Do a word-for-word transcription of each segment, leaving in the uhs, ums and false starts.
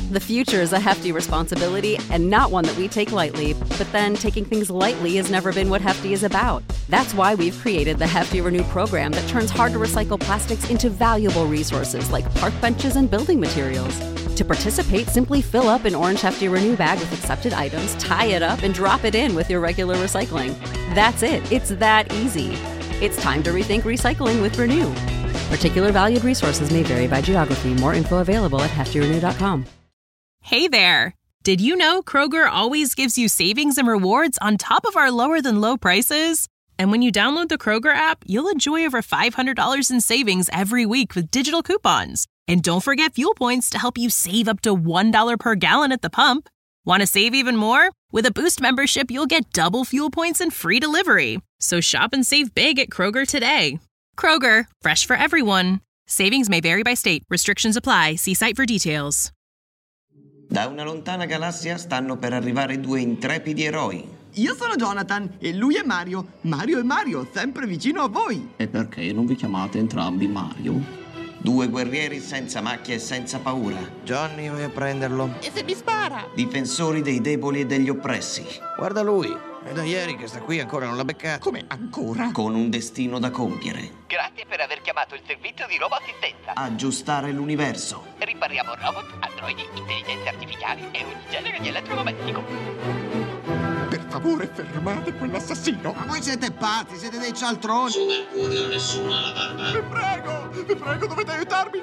The future is a hefty responsibility and not one that we take lightly, but then taking things lightly has never been what Hefty is about. That's why we've created the Hefty Renew program that turns hard-to-recycle plastics into valuable resources like park benches and building materials. To participate, simply fill up an orange Hefty Renew bag with accepted items, tie it up, and drop it in with your regular recycling. That's it. It's that easy. It's time to rethink recycling with Renew. Particular valued resources may vary by geography. More info available at hefty renew dot com. Hey there! Did you know Kroger always gives you savings and rewards on top of our lower-than-low prices? And when you download the Kroger app, you'll enjoy over five hundred dollars in savings every week with digital coupons. And don't forget fuel points to help you save up to one dollar per gallon at the pump. Want to save even more? With a Boost membership, you'll get double fuel points and free delivery. So shop and save big at Kroger today. Kroger, fresh for everyone. Savings may vary by state. Restrictions apply. See site for details. Da una lontana galassia stanno per arrivare due intrepidi eroi. Io sono Jonathan e lui è Mario. Mario è Mario, sempre vicino a voi. E perché non vi chiamate entrambi Mario? Due guerrieri senza macchie e senza paura. Johnny, vai a prenderlo. E se mi spara? Difensori dei deboli e degli oppressi. Guarda lui. È da ieri che sta qui, ancora non l'ha beccato. Come ancora? Con un destino da compiere. Grazie per aver chiamato il servizio di roboassistenza. Aggiustare l'universo. Ripariamo robot, androidi, intelligenze artificiali e ogni genere di elettrodomestico. Per favore, fermate quell'assassino. Ma voi siete pazzi, siete dei cialtroni. Su Mercurio nessuno ha la barba. Vi prego, vi prego, dovete aiutarmi.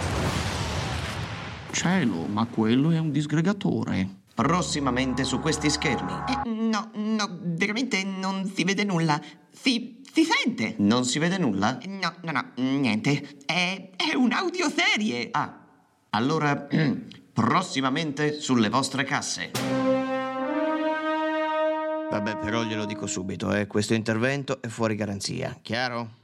Cielo, ma quello è un disgregatore. Prossimamente su questi schermi. Eh, no, no, veramente non si vede nulla. Si, si sente. Non si vede nulla? No, no, no, niente. È, è un'audioserie. Ah, allora prossimamente sulle vostre casse. Vabbè, però glielo dico subito, eh. Questo intervento è fuori garanzia, chiaro?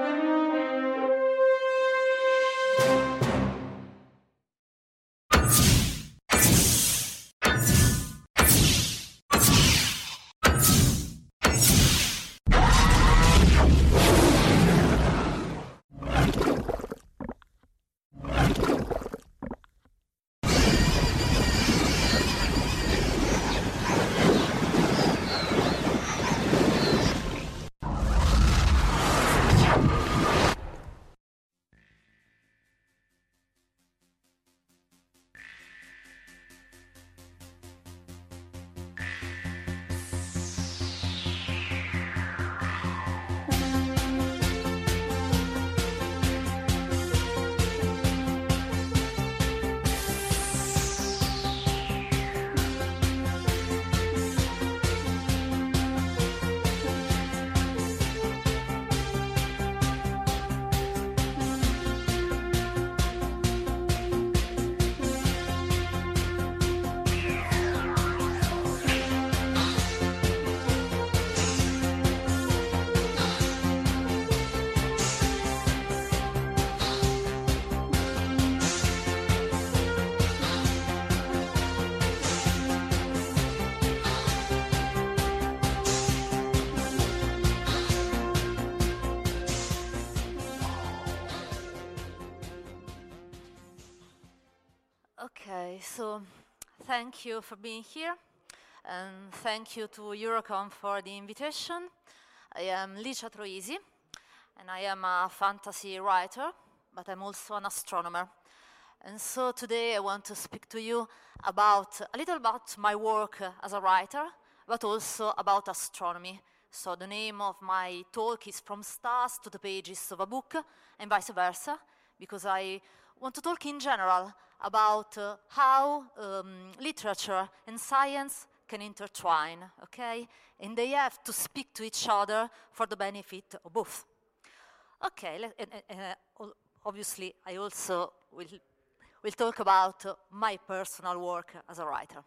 Okay, so thank you for being here, and thank you to Eurocom for the invitation. I am Licia Troisi, and I am a fantasy writer, but I'm also an astronomer. And so today I want to speak to you about a little about my work as a writer, but also about astronomy. So the name of my talk is From Stars to the Pages of a Book, and vice versa, because I want to talk in general about uh, how um, literature and science can intertwine, okay? And they have to speak to each other for the benefit of both. Okay, let, uh, uh, obviously I also will, will talk about uh, my personal work as a writer.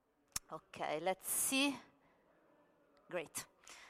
Okay, let's see. Great.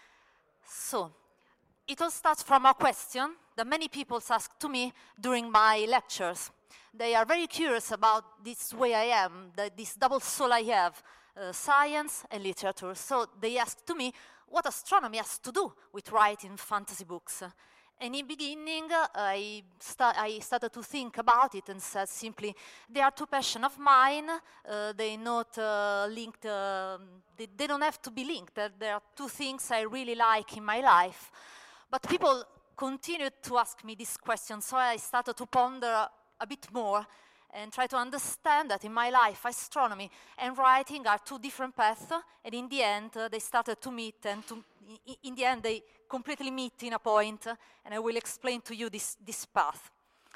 So, it all starts from a question that many people ask to me during my lectures. They are very curious about this way I am, the, this double soul I have, uh, science and literature. So they ask to me what astronomy has to do with writing fantasy books. in the beginning, uh, I, sta I started to think about it and said simply, they are two passions of mine, uh, they not uh, linked, uh, they, they don't have to be linked. Uh, there are two things I really like in my life. But people continued to ask me this question, so I started to ponder a bit more and try to understand that in my life, astronomy and writing are two different paths, and in the end, uh, they started to meet, and to, in, in the end, they completely meet in a point, uh, and I will explain to you this, this path.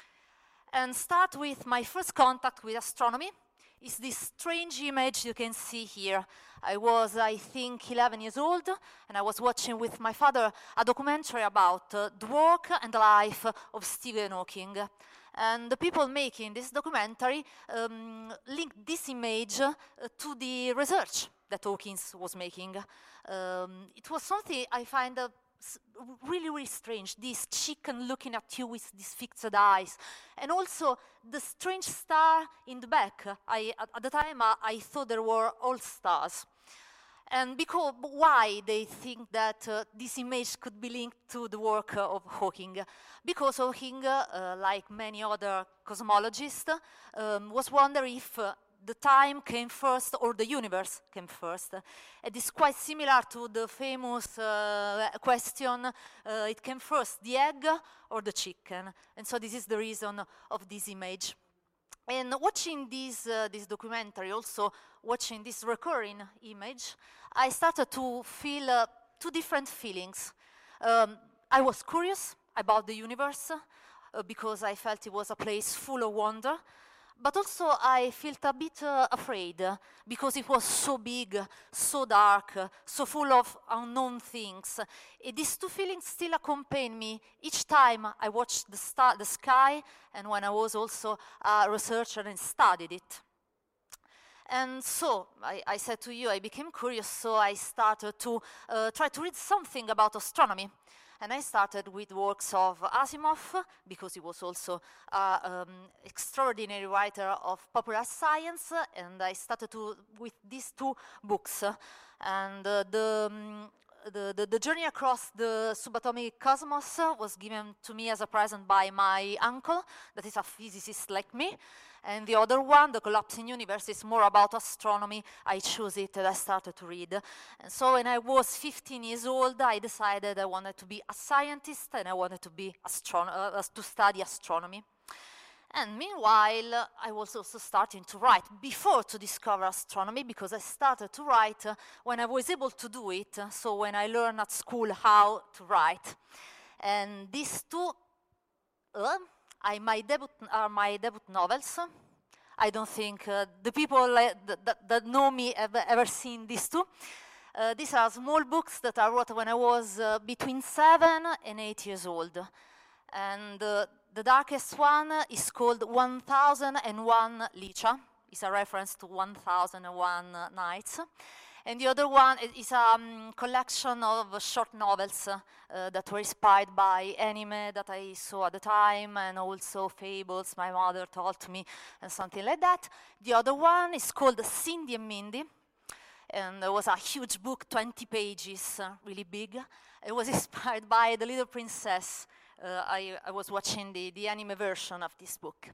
And start with my first contact with astronomy, is this strange image you can see here. I was, I think, eleven years old, and I was watching with my father a documentary about uh, the work and the life of Stephen Hawking. And the people making this documentary um, linked this image uh, to the research that Hawking was making. Um, it was something I find uh, really, really strange, this chicken looking at you with these fixed eyes. And also the strange star in the back. I, at, at the time, uh, I thought there were all stars. And because, why they think that uh, this image could be linked to the work uh, of Hawking? Because Hawking, uh, like many other cosmologists, um, was wondering if uh, the time came first or the universe came first. It is quite similar to the famous uh, question, uh, it came first, the egg or the chicken? And so this is the reason of this image. And watching this, uh, this documentary, also watching this recurring image, I started to feel uh, two different feelings. Um, I was curious about the universe, uh, because I felt it was a place full of wonder, but also I felt a bit uh, afraid, uh, because it was so big, so dark, uh, so full of unknown things. Uh, these two feelings still accompany me each time I watched the, star the sky, and when I was also a researcher and studied it. And so, I, I said to you, I became curious, so I started to uh, try to read something about astronomy. And I started with works of Asimov, because he was also an um, extraordinary writer of popular science, and I started to with these two books. And uh, the, um, the, the, the Journey Across the Subatomic Cosmos was given to me as a present by my uncle, that is a physicist like me. And the other one, The Collapsing Universe, is more about astronomy. I chose it and I started to read. And so when I was fifteen years old, I decided I wanted to be a scientist and I wanted to, be astron uh, to study astronomy. And meanwhile, I was also starting to write before to discover astronomy, because I started to write uh, when I was able to do it, so when I learned at school how to write. And these two uh, I, my debut, are my debut novels. I don't think uh, the people uh, that, that know me have ever seen these two. Uh, these are small books that I wrote when I was uh, between seven and eight years old. And uh, the darkest one is called one thousand and one Licha. It's a reference to one thousand and one uh, Nights. And the other one is a um, collection of short novels uh, that were inspired by anime that I saw at the time, and also fables my mother told me, and something like that. The other one is called Cindy and Mindy, and it was a huge book, twenty pages, uh, really big. It was inspired by The Little Princess. Uh, I, I was watching the, the anime version of this book.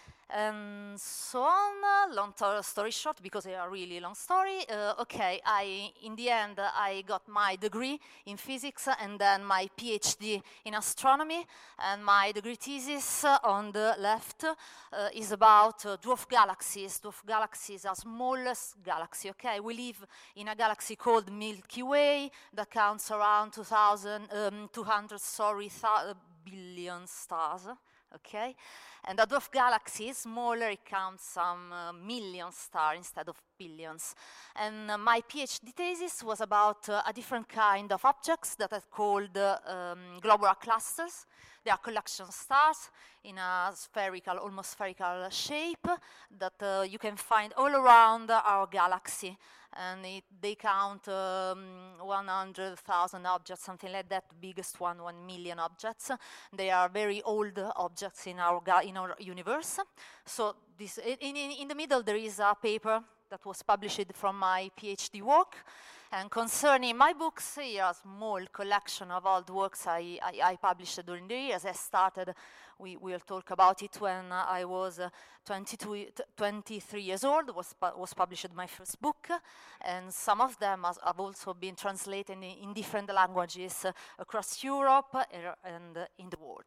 And so on, uh, long story short, because they are really long story, uh, okay, I, in the end, uh, I got my degree in physics and then my PhD in astronomy, and my degree thesis uh, on the left uh, is about uh, dwarf galaxies. Dwarf galaxies are smallest galaxy, okay? We live in a galaxy called Milky Way that counts around two thousand, um, two hundred, sorry, th billion stars. Okay, and a dwarf galaxy is smaller, it counts some uh, million stars instead of billions. And uh, my PhD thesis was about uh, a different kind of objects that are called uh, um, globular clusters. They are collection stars in a spherical, almost spherical shape that uh, you can find all around our galaxy. And it, they count um, one hundred thousand objects, something like that, the biggest one, one million objects. They are very old objects in our, in our universe. So this, in, in, in the middle there is a paper that was published from my PhD work. And concerning my books, here a small collection of all the works I, I, I published during the years. I started, we will talk about it, when uh, I was uh, twenty-two, twenty-three years old, was, pu was published my first book, and some of them has, have also been translated in, in different languages uh, across Europe uh, and uh, in the world.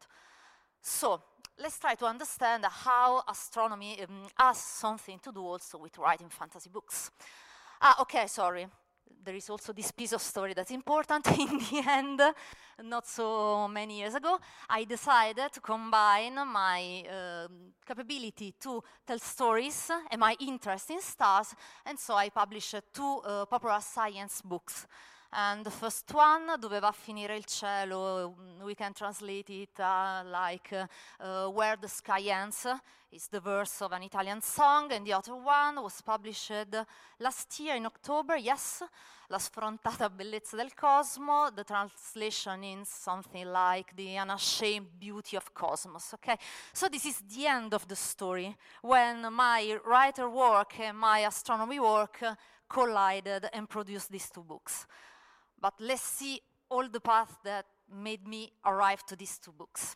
So, let's try to understand how astronomy um, has something to do also with writing fantasy books. Ah, okay, sorry. There is also this piece of story that's important. In the end, not so many years ago, I decided to combine my uh, capability to tell stories and my interest in stars, and so I published two uh, popular science books. And the first one, Doveva finire il cielo, we can translate it uh, like uh, uh, Where the Sky Ends, is the verse of an Italian song, and the other one was published last year in October, yes, La sfrontata bellezza del cosmo, the translation in something like The Unashamed Beauty of Cosmos, okay? So this is the end of the story, when my writer work and my astronomy work uh, collided and produced these two books. But let's see all the path that made me arrive to these two books.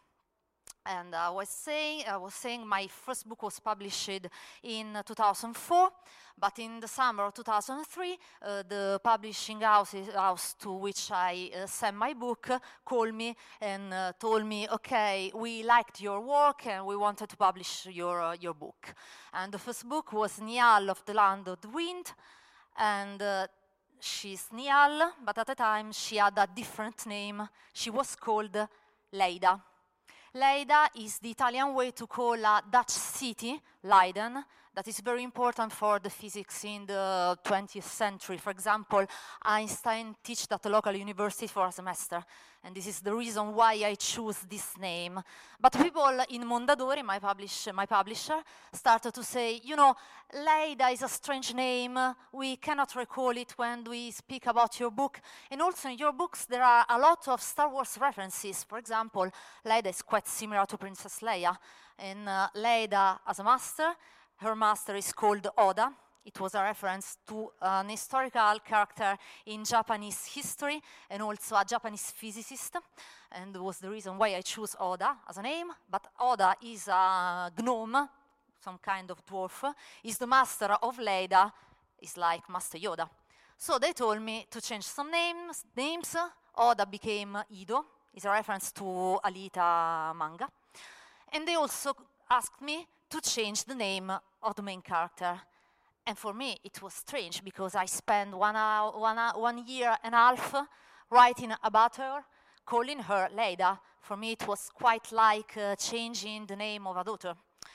And I was saying, I was saying my first book was published in uh, two thousand four, but in the summer of two thousand three, uh, the publishing house, house to which I uh, sent my book uh, called me and uh, told me, okay, we liked your work and we wanted to publish your, uh, your book. And the first book was Niall of the Land of the Wind, and uh, she's Niall, but at the time she had a different name. She was called Leida. Leida is the Italian way to call a Dutch city, Leiden, that is very important for the physics in the twentieth century. For example, Einstein taught at a local university for a semester, and this is the reason why I choose this name. But people in Mondadori, my, publish, my publisher, started to say, you know, Leida is a strange name, we cannot recall it when we speak about your book. And also in your books there are a lot of Star Wars references. For example, Leida is quite similar to Princess Leia. And uh, Leida as a master, her master is called Oda. It was a reference to an historical character in Japanese history and also a Japanese physicist, and was the reason why I chose Oda as a name. But Oda is a gnome, some kind of dwarf, is the master of Leida, is like Master Yoda. So they told me to change some names. names. Oda became Ido, is a reference to Alita manga. And they also asked me to change the name of the main character. And for me, it was strange, because I spent one, hour, one, hour, one year and a half writing about her, calling her Leida. For me, it was quite like uh, changing the name of a daughter.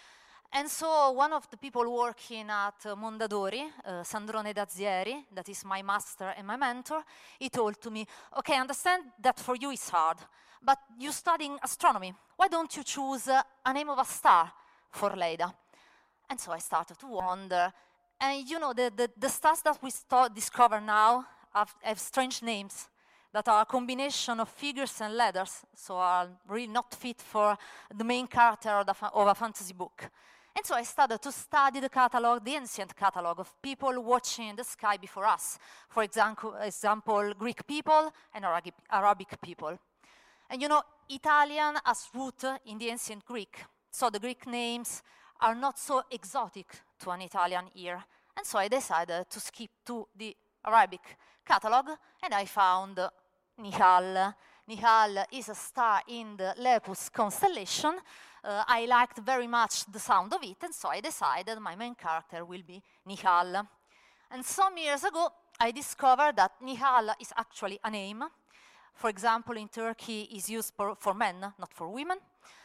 And so one of the people working at uh, Mondadori, uh, Sandrone Dazieri, that is my master and my mentor, he told to me, okay, I understand that for you it's hard, but you're studying astronomy. Why don't you choose uh, a name of a star for Leida? And so I started to wonder. And you know, the, the, the stars that we discover now have, have strange names that are a combination of figures and letters, so are really not fit for the main character of, the of a fantasy book. And so I started to study the catalog, the ancient catalog of people watching the sky before us. For example, example Greek people and Arabic, Arabic people. And you know, Italian has root in the ancient Greek, so the Greek names are not so exotic to an Italian ear. And so I decided to skip to the Arabic catalog, and I found uh, Nihal. Nihal is a star in the Lepus constellation. Uh, I liked very much the sound of it, and so I decided my main character will be Nihal. And some years ago, I discovered that Nihal is actually a name. For example, in Turkey, it's used for, for men, not for women.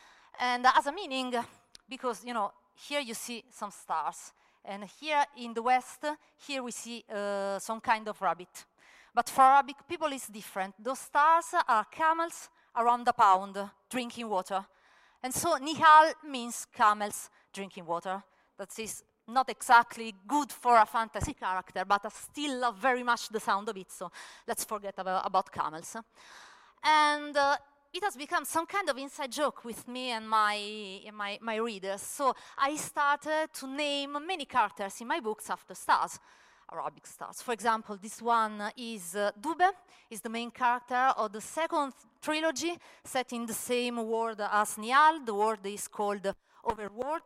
And as a meaning, because, you know, here you see some stars, and here in the West, here we see uh, some kind of rabbit. But for Arabic people, it's different. Those stars are camels around a pound drinking water. And so Nihal means camels drinking water. That is not exactly good for a fantasy character, but I still love very much the sound of it, so let's forget about, about camels. And uh, it has become some kind of inside joke with me and my, my, my readers. So I started to name many characters in my books after stars. Arabic stars. For example, this one is uh, Dube, is the main character of the second trilogy, set in the same world as Nial. The world is called Overworld.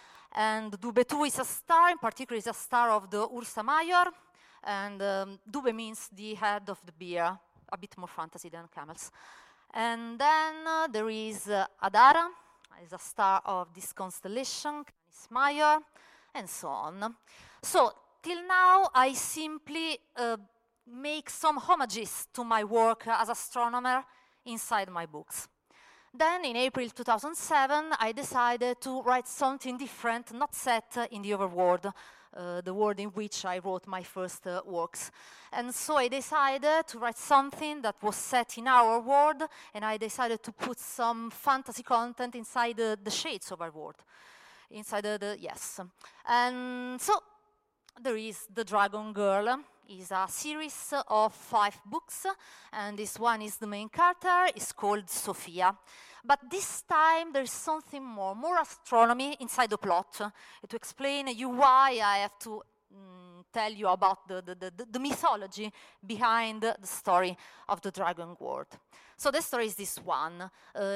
And Dube two is a star, in particular is a star of the Ursa Major. And um, Dube means the head of the bear, a bit more fantasy than camels. And then uh, there is uh, Adara, is a star of this constellation, Canis Major, and so on. So, till now, I simply uh, make some homages to my work as astronomer inside my books. Then, in April two thousand seven, I decided to write something different, not set uh, in the overworld, uh, the world in which I wrote my first uh, works. And so I decided to write something that was set in our world, and I decided to put some fantasy content inside the, the shades of our world. Inside the, the, yes. And so, there is The Dragon Girl. It's a series of five books, and this one is the main character. It's called Sophia. But this time there is something more, more astronomy inside the plot, uh, to explain you why I have to mm, tell you about the, the, the, the mythology behind the story of the Dragon World. So the story is this one.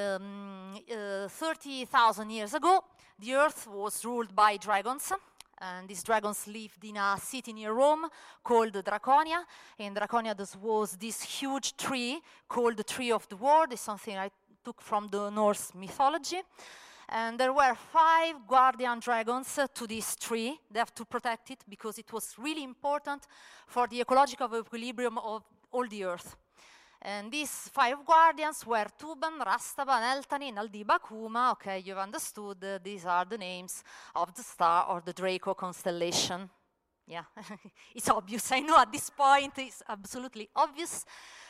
Um, uh, thirty thousand years ago, the Earth was ruled by dragons. And these dragons lived in a city near Rome called Draconia. And Draconia was this huge tree called the Tree of the World. It's something I took from the Norse mythology. And there were five guardian dragons uh, to this tree. They have to protect it because it was really important for the ecological equilibrium of all the Earth. And these five guardians were Tuban, Rastaban, Eltani, Naldiba, Kuma. Okay, you've understood. Uh, these are the names of the star or the Draco constellation. Yeah, it's obvious. I know at this point it's absolutely obvious.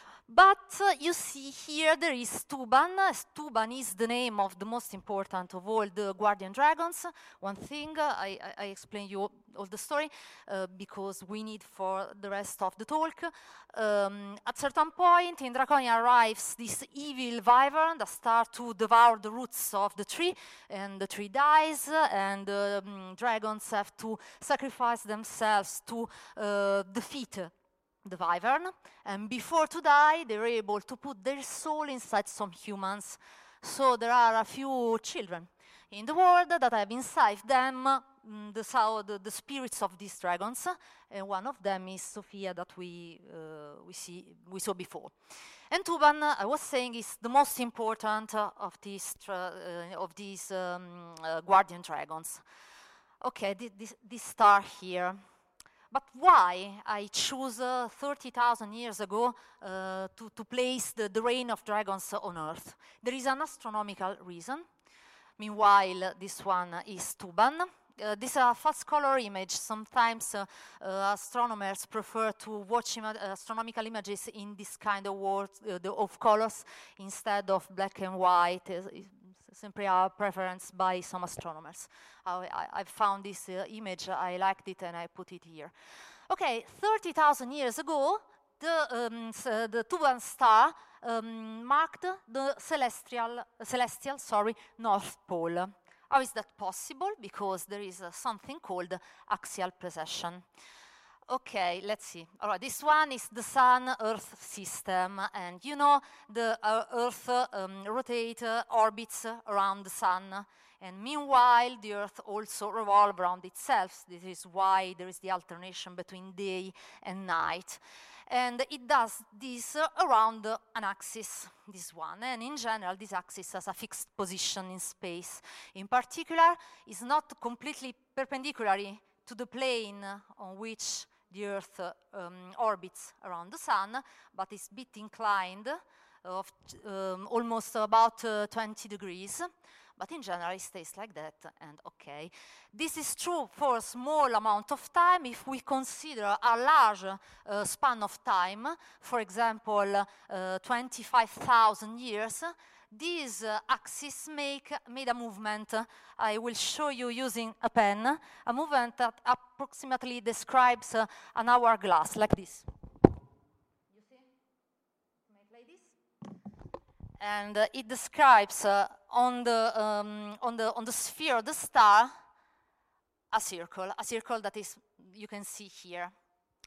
But uh, you see here there is Tuban. Tuban is the name of the most important of all the guardian dragons. One thing, uh, I, I, I explain you all the story uh, because we need for the rest of the talk. Um, at certain point in Draconia arrives this evil wyvern that starts to devour the roots of the tree, and the tree dies, uh, and um, dragons have to sacrifice themselves to uh, defeat the wyvern, and before to die, they're able to put their soul inside some humans. So there are a few children in the world that have inside them mm, the, soul, the, the spirits of these dragons, and one of them is Sophia that we uh, we see we saw before. And Tuban, uh, I was saying, is the most important uh, of these uh, of these um, uh, guardian dragons. Okay, th this this star here. But why I choose uh, thirty thousand years ago uh, to, to place the, the reign of dragons on Earth? There is an astronomical reason. Meanwhile, this one is Tuban. Uh, this is a false color image. Sometimes uh, uh, astronomers prefer to watch ima astronomical images in this kind of world uh, the, of colors instead of black and white. Uh, simply a preference by some astronomers. I, I, I found this uh, image, I liked it, and I put it here. Okay, thirty thousand years ago, the, um, uh, the Tuban star um, marked the celestial, uh, celestial sorry, North Pole. How is that possible? Because there is uh, something called axial precession. Okay, let's see. All right, this one is the Sun-Earth system, and you know the uh, Earth uh, um, rotate uh, orbits uh, around the Sun, and meanwhile the Earth also revolves around itself. This is why there is the alternation between day and night, and it does this uh, around uh, an axis, this one, and in general this axis has a fixed position in space. In particular, it's not completely perpendicular to the plane on which the Earth uh, um, orbits around the Sun, but is a bit inclined, of um, almost about uh, twenty degrees. But in general, it stays like that, and okay. This is true for a small amount of time. If we consider a large uh, span of time, for example, uh, twenty-five thousand years, this uh, axis make, made a movement. Uh, I will show you using a pen, a movement that approximately describes uh, an hourglass, like this. You see? Make like this. And uh, it describes uh, on, the, um, on, the, on the sphere of the star a circle, a circle that is, you can see here.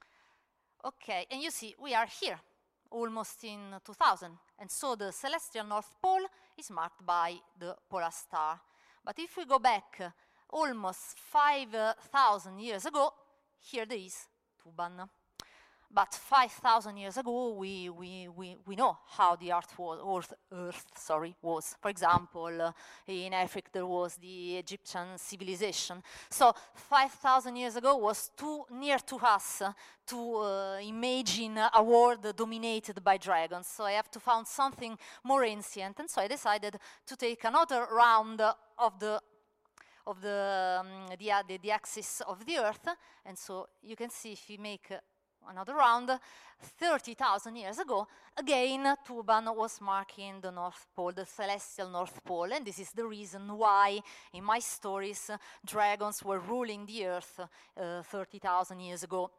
Okay, and you see, we are here, almost in two thousand. And so the celestial North Pole is marked by the polar star. But if we go back uh, almost five thousand years ago, here there is Tuban. But five thousand years ago, we, we, we, we know how the Earth was, Earth, Earth sorry, was. For example, uh, in Africa there was the Egyptian civilization. So five thousand years ago was too near to us uh, to uh, imagine a world dominated by dragons. So I have to find something more ancient, and so I decided to take another round of the of the, um, the, uh, the, the axis of the Earth. And so you can see if we make uh, another round, thirty thousand years ago, again, Tuban was marking the North Pole, the celestial North Pole, and this is the reason why, in my stories, uh, dragons were ruling the Earth uh, thirty thousand years ago.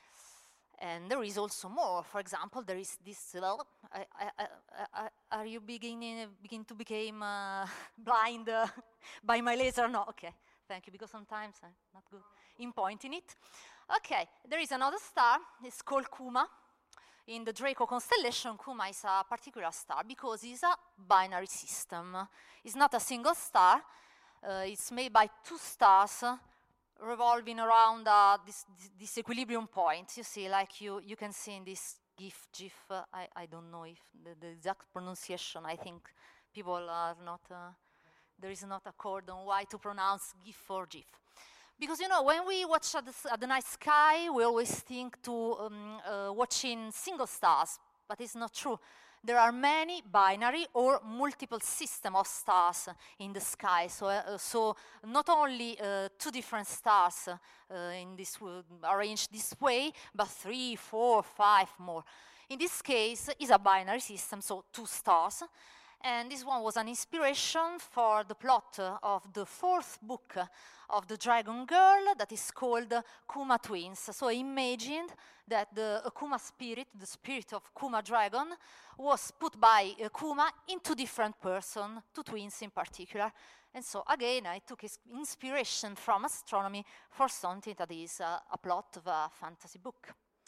And there is also more. For example, there is this, well, I, I, I, I, are you beginning begin to become uh, blind uh, by my laser? No, okay, thank you, because sometimes I'm not good in pointing it. Okay, there is another star, it's called Kuma. In the Draco constellation, Kuma is a particular star because it's a binary system. It's not a single star, uh, it's made by two stars uh, revolving around uh, this, this, this equilibrium point. You see, like you, you can see in this GIF, GIF, uh, I, I don't know if the, the exact pronunciation, I think people are not, uh, there is not a code on why to pronounce GIF or GIF. Because, you know, when we watch at the, at the night sky, we always think to um, uh, watching single stars, but it's not true. There are many binary or multiple system of stars in the sky. So, uh, so not only uh, two different stars uh, in this uh, arranged this way, but three, four, five more. In this case, it's a binary system, so two stars. And this one was an inspiration for the plot uh, of the fourth book uh, of the Dragon Girl that is called uh, Kuma Twins. So I imagined that the uh, Kuma spirit, the spirit of Kuma Dragon, was put by uh, Kuma into different persons, two twins in particular. And so again, I took inspiration from astronomy for something that is uh, a plot of a fantasy book.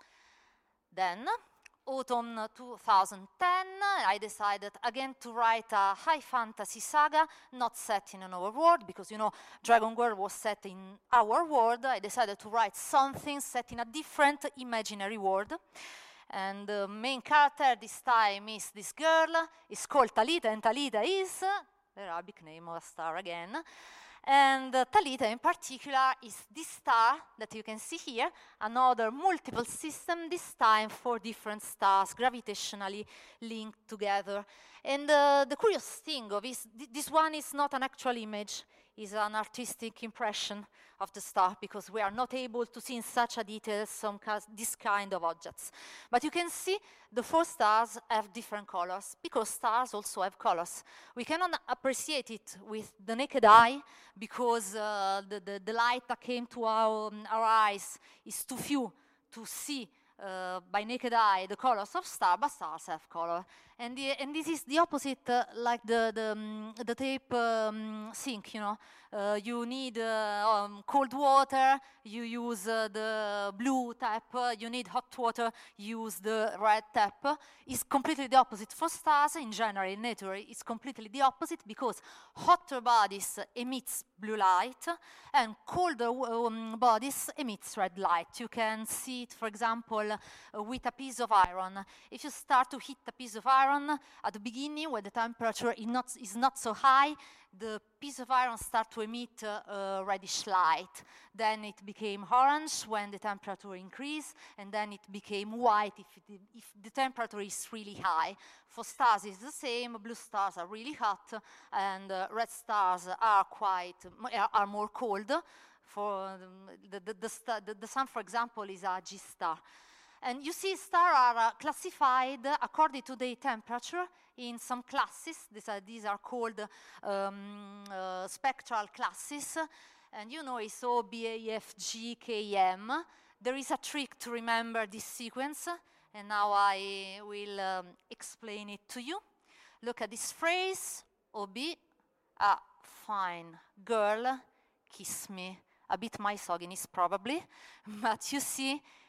Then, autumn two thousand ten, I decided again to write a high fantasy saga, not set in our world, because, you know, Dragon Girl was set in our world. I decided to write something set in a different imaginary world. And the main character this time is this girl. It's called Talita, and Talita is the Arabic name of a star again. And uh, Talita in particular is this star that you can see here, another multiple system, this time four different stars gravitationally linked together. And uh, the curious thing of is th this one is not an actual image, is an artistic impression of the star, because we are not able to see in such a detail some this kind of objects. But you can see the four stars have different colors, because stars also have colors. We cannot appreciate it with the naked eye, because uh, the, the, the light that came to our, um, our eyes is too few to see uh, by naked eye the colors of stars, but stars have color. And, the, and this is the opposite, uh, like the, the, um, the tape um, sink, you know. Uh, you need uh, um, cold water, you use uh, the blue tap, uh, you need hot water, use the red tap. It's completely the opposite. For stars, in general, in nature, it's completely the opposite, because hotter bodies emits blue light, and colder um, bodies emits red light. You can see it, for example, uh, with a piece of iron. If you start to heat a piece of iron at the beginning, where the temperature is not, is not so high, the piece of iron starts to emit uh, uh, reddish light. Then it became orange when the temperature increased, and then it became white if, it, if the temperature is really high. For stars, it's the same. Blue stars are really hot, and uh, red stars are quite are more cold. For the the, the, star, the the sun, for example, is a G star. And you see, stars are uh, classified according to their temperature in some classes. These are, these are called um, uh, spectral classes. And you know, it's O, B, A, F, G, K, M. There is a trick to remember this sequence, and now I will um, explain it to you. Look at this phrase, O, B, a fine girl, kiss me. A bit misogynist, probably, but you see,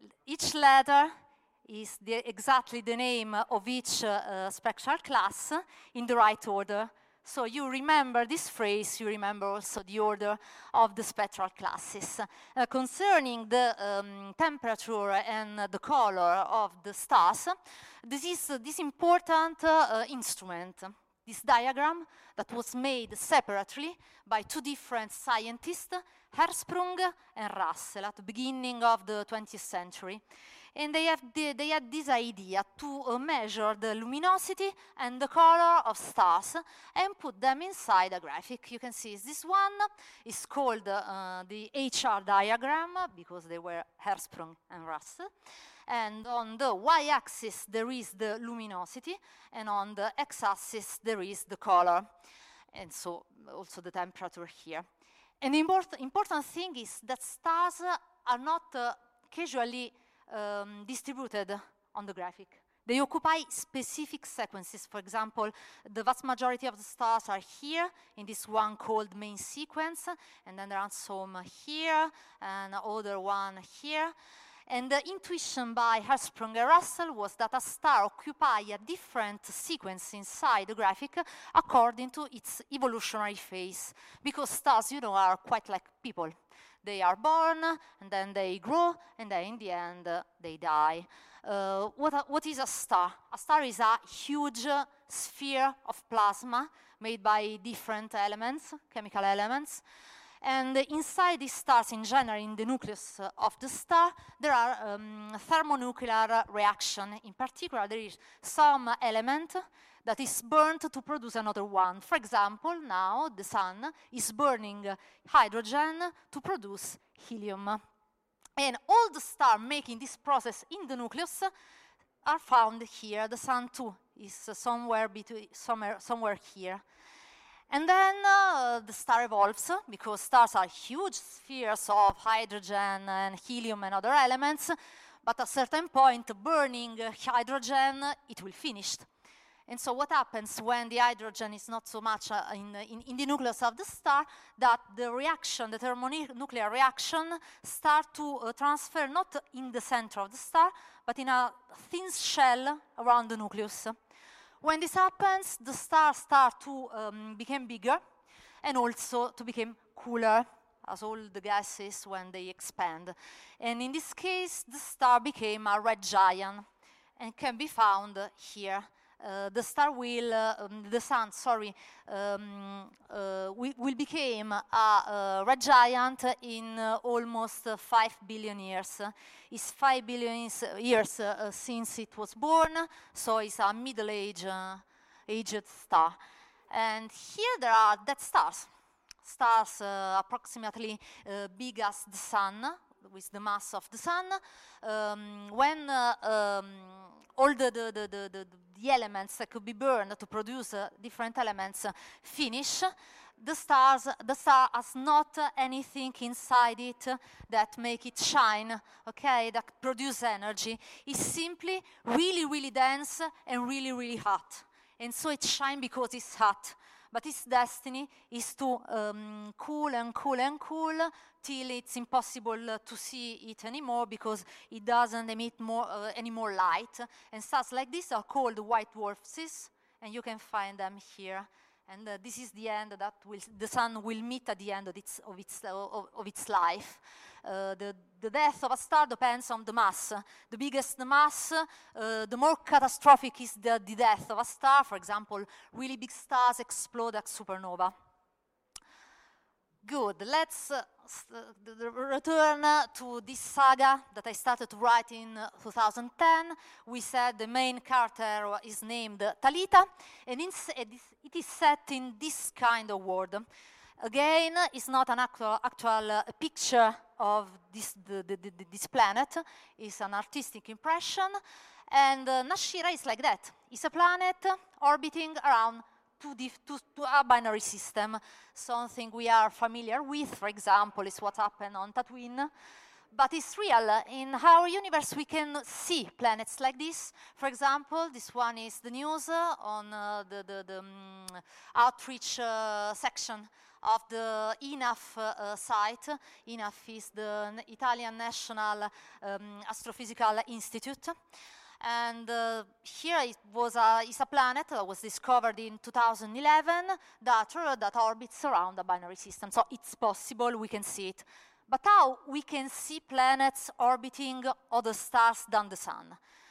each letter is the, exactly the name of each uh, spectral class in the right order. So you remember this phrase, you remember also the order of the spectral classes. Uh, concerning the um, temperature and uh, the color of the stars, this is uh, this important uh, instrument, this diagram that was made separately by two different scientists, Hertzsprung and Russell, at the beginning of the twentieth century. And they, have the, they had this idea to uh, measure the luminosity and the color of stars and put them inside a graphic. You can see this one is called uh, the H R diagram because they were Hertzsprung and Russell. And on the y-axis there is the luminosity, and on the x-axis there is the color, and so also the temperature here. And the import important thing is that stars are not uh, casually Um, distributed on the graphic. They occupy specific sequences. For example, the vast majority of the stars are here in this one called main sequence, and then there are some here and other one here. And the intuition by Hertzsprung and Russell was that a star occupies a different sequence inside the graphic according to its evolutionary phase, because stars, you know, are quite like people. They are born, and then they grow, and then in the end, uh, they die. Uh, what, a, what is a star? A star is a huge uh, sphere of plasma made by different elements, chemical elements. And uh, inside these stars, in general, in the nucleus uh, of the star, there are um, thermonuclear reaction. In particular, there is some element that is burned to produce another one. For example, now the sun is burning hydrogen to produce helium. And all the stars making this process in the nucleus are found here. The sun too is somewhere between somewhere, somewhere here. And then uh, the star evolves, because stars are huge spheres of hydrogen and helium and other elements, but at a certain point, burning hydrogen, it will finish. And so what happens when the hydrogen is not so much uh, in, in, in the nucleus of the star, that the reaction, the thermonuclear reaction, start to uh, transfer not in the center of the star, but in a thin shell around the nucleus. When this happens, the stars start to um, become bigger and also to become cooler, as all the gases when they expand. And in this case, the star became a red giant and can be found here. Uh, the star will, uh, um, the sun, sorry, um, uh, will, will become a, a red giant in uh, almost uh, five billion years. It's five billion years uh, since it was born, so it's a middle-aged uh, aged star. And here there are dead stars, stars uh, approximately uh, big as the sun, with the mass of the sun. Um, when uh, um, all the, the, the, the, the the elements that could be burned to produce uh, different elements uh, finish, the stars, the star has not uh, anything inside it uh, that make it shine, okay, that produce energy. It's simply really, really dense and really, really hot. And so it shines because it's hot. But its destiny is to um, cool and cool and cool till it's impossible uh, to see it anymore, because it doesn't emit more, uh, any more light. And stars like this are called white dwarfs, and you can find them here. And uh, this is the end that will, the sun will meet at the end of its, of its, uh, of, of its life. Uh, the, the death of a star depends on the mass. The biggest the mass, uh, the more catastrophic is the, the death of a star. For example, really big stars explode as supernova. Good, let's uh, return uh, to this saga that I started to write in uh, two thousand ten. We said the main character is named Talita, and it is set in this kind of world. Again, it's not an actual, actual uh, picture of this, the, the, the, this planet. It's an artistic impression. And uh, Nashira is like that. It's a planet orbiting around two, two, two, a binary system, something we are familiar with. For example, is what happened on Tatooine. But it's real. In our universe, we can see planets like this. For example, this one is the news uh, on uh, the, the, the um, outreach uh, section of the I N A F uh, site. I N A F is the N- Italian National um, Astrophysical Institute. And uh, here it was a, is a planet that was discovered in two thousand eleven that, uh, that orbits around a binary system. So it's possible, we can see it. But how we can see planets orbiting other stars than the Sun?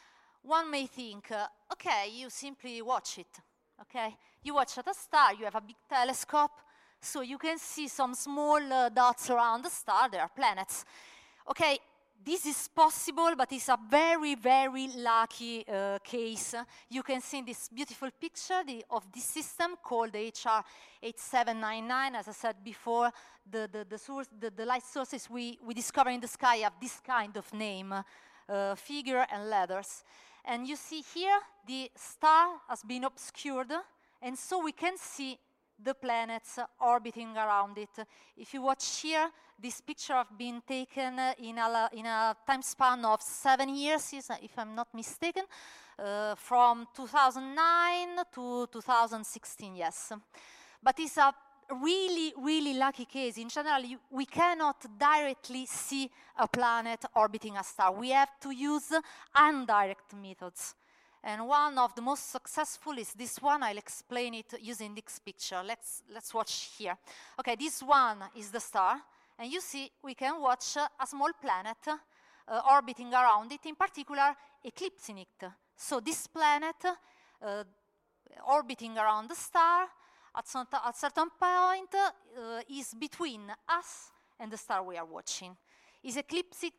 One may think, uh, okay, you simply watch it, okay? You watch at a star, you have a big telescope, so you can see some small uh, dots around the star, they are planets. Okay, this is possible, but it's a very, very lucky uh, case. You can see this beautiful picture the, of this system called the H R eight seven nine nine. As I said before, the, the, the, source, the, the light sources we, we discover in the sky have this kind of name, uh, figure and letters. And you see here, the star has been obscured, and so we can see the planets uh, orbiting around it. If you watch here, this picture has been taken uh, in, a, in a time span of seven years, if I'm not mistaken, uh, from two thousand nine to two thousand sixteen, yes. But it's a really, really lucky case. In general, you, we cannot directly see a planet orbiting a star. We have to use indirect methods. And one of the most successful is this one. I'll explain it using this picture. Let's, let's watch here. Okay, this one is the star. And you see, we can watch uh, a small planet uh, orbiting around it, in particular, eclipsing it. So this planet uh, orbiting around the star at some t- at certain point uh, is between us and the star we are watching. Is eclipsing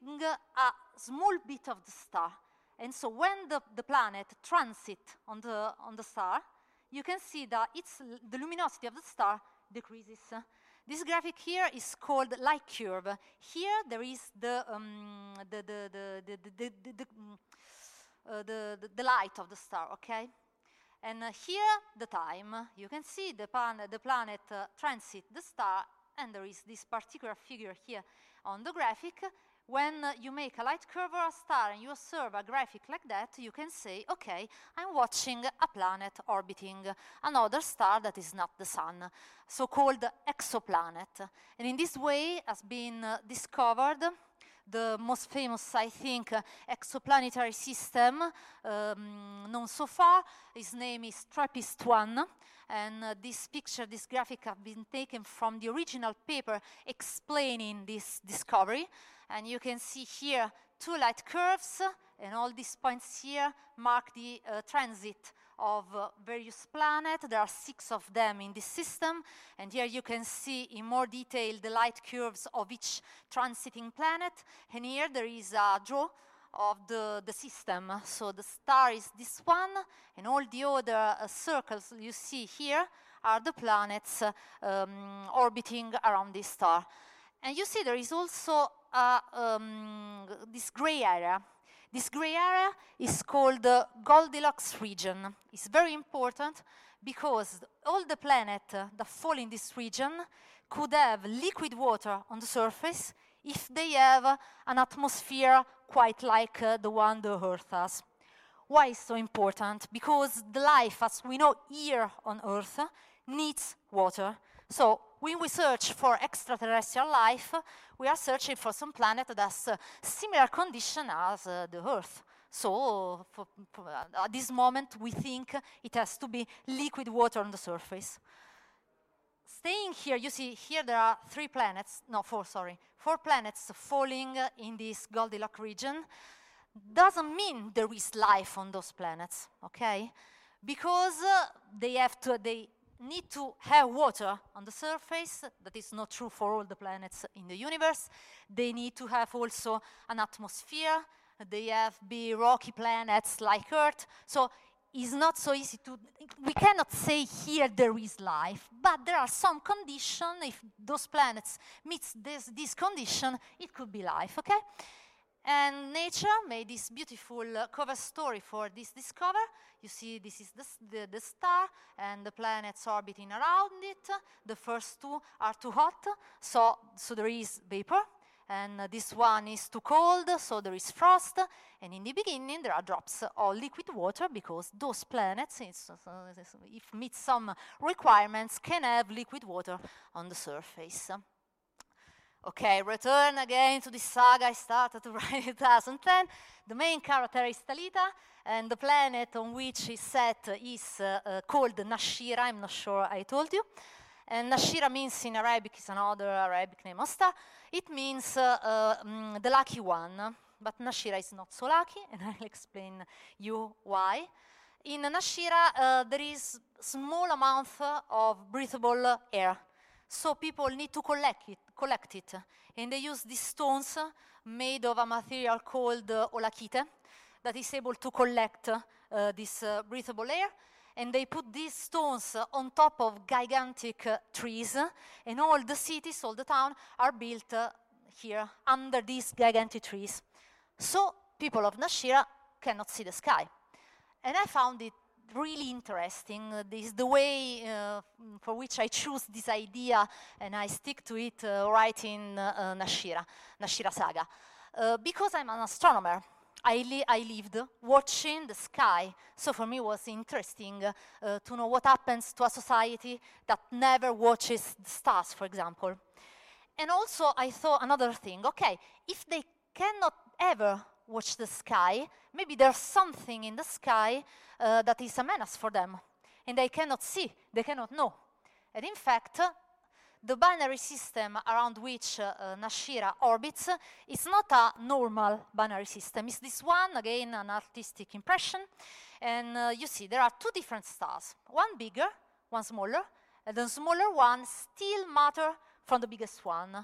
a small bit of the star. And so when the, the planet transits on the, on the star, you can see that it's, the luminosity of the star decreases. This graphic here is called light curve. Here there is the, um, the, the, the, the, the, the, the, uh, the, the, the light of the star, okay? And uh, here the time. You can see the, pan the planet uh, transit the star, and there is this particular figure here on the graphic. When uh, you make a light curve or a star and you observe a graphic like that, you can say, okay, I'm watching a planet orbiting another star that is not the Sun, so-called exoplanet. And in this way has been uh, discovered the most famous, I think, uh, exoplanetary system um, known so far. His name is TRAPPIST one. And uh, this picture, this graphic, have been taken from the original paper explaining this discovery. And you can see here two light curves, and all these points here mark the uh, transit of uh, various planets. There are six of them in this system, and here you can see in more detail the light curves of each transiting planet. And here there is a draw of the, the system. So the star is this one, and all the other uh, circles you see here are the planets uh, um, orbiting around this star. And you see there is also uh, um, this gray area. This gray area is called the Goldilocks region. It's very important because all the planets uh, that fall in this region could have liquid water on the surface if they have uh, an atmosphere quite like uh, the one the Earth has. Why is so important? Because the life, as we know here on Earth, uh, needs water. So when we search for extraterrestrial life, we are searching for some planet that has a similar condition as uh, the Earth. So for, for, uh, at this moment, we think it has to be liquid water on the surface. Staying here, you see here there are three planets, no, four, sorry, four planets falling uh, in this Goldilocks region. Doesn't mean there is life on those planets, okay? Because uh, they have to, they need to have water on the surface. That is not true for all the planets in the universe. They need to have also an atmosphere. They have be rocky planets like Earth. So it's not so easy to, we cannot say here there is life, but there are some conditions. If those planets meet this, this condition, it could be life, okay? And nature made this beautiful uh, cover story for this discover. You see, this is the, the, the star and the planets orbiting around it. The first two are too hot, so, so there is vapor. and uh, this one is too cold, so there is frost, and in the beginning there are drops of liquid water because those planets, if meet some requirements, can have liquid water on the surface. Okay, return again to this saga I started to write in two thousand ten. The main character is Talita, and the planet on which is set is uh, uh, called Nashira. I'm not sure I told you. And Nashira means in Arabic, is another Arabic name of star. It means uh, uh, mm, the lucky one, but Nashira is not so lucky, and I'll explain you why. In Nashira, uh, there is small amount of breathable air, so people need to collect it, collect it. And they use these stones made of a material called uh, olakite that is able to collect uh, this uh, breathable air. And they put these stones uh, on top of gigantic uh, trees, uh, and all the cities, all the town, are built uh, here under these gigantic trees. So people of Nashira cannot see the sky. And I found it really interesting. Uh, this is the way uh, for which I choose this idea, and I stick to it uh, right in uh, uh, Nashira, Nashira Saga. Uh, because I'm an astronomer, I, li I lived watching the sky, so for me it was interesting uh, uh, to know what happens to a society that never watches the stars, for example. And also I thought another thing, okay, if they cannot ever watch the sky, maybe there's something in the sky uh, that is a menace for them, and they cannot see, they cannot know. And in fact, uh, the binary system around which uh, uh, Nashira orbits is not a normal binary system. It's this one, again, an artistic impression. And uh, you see, there are two different stars, one bigger, one smaller, and the smaller one still matter from the biggest one.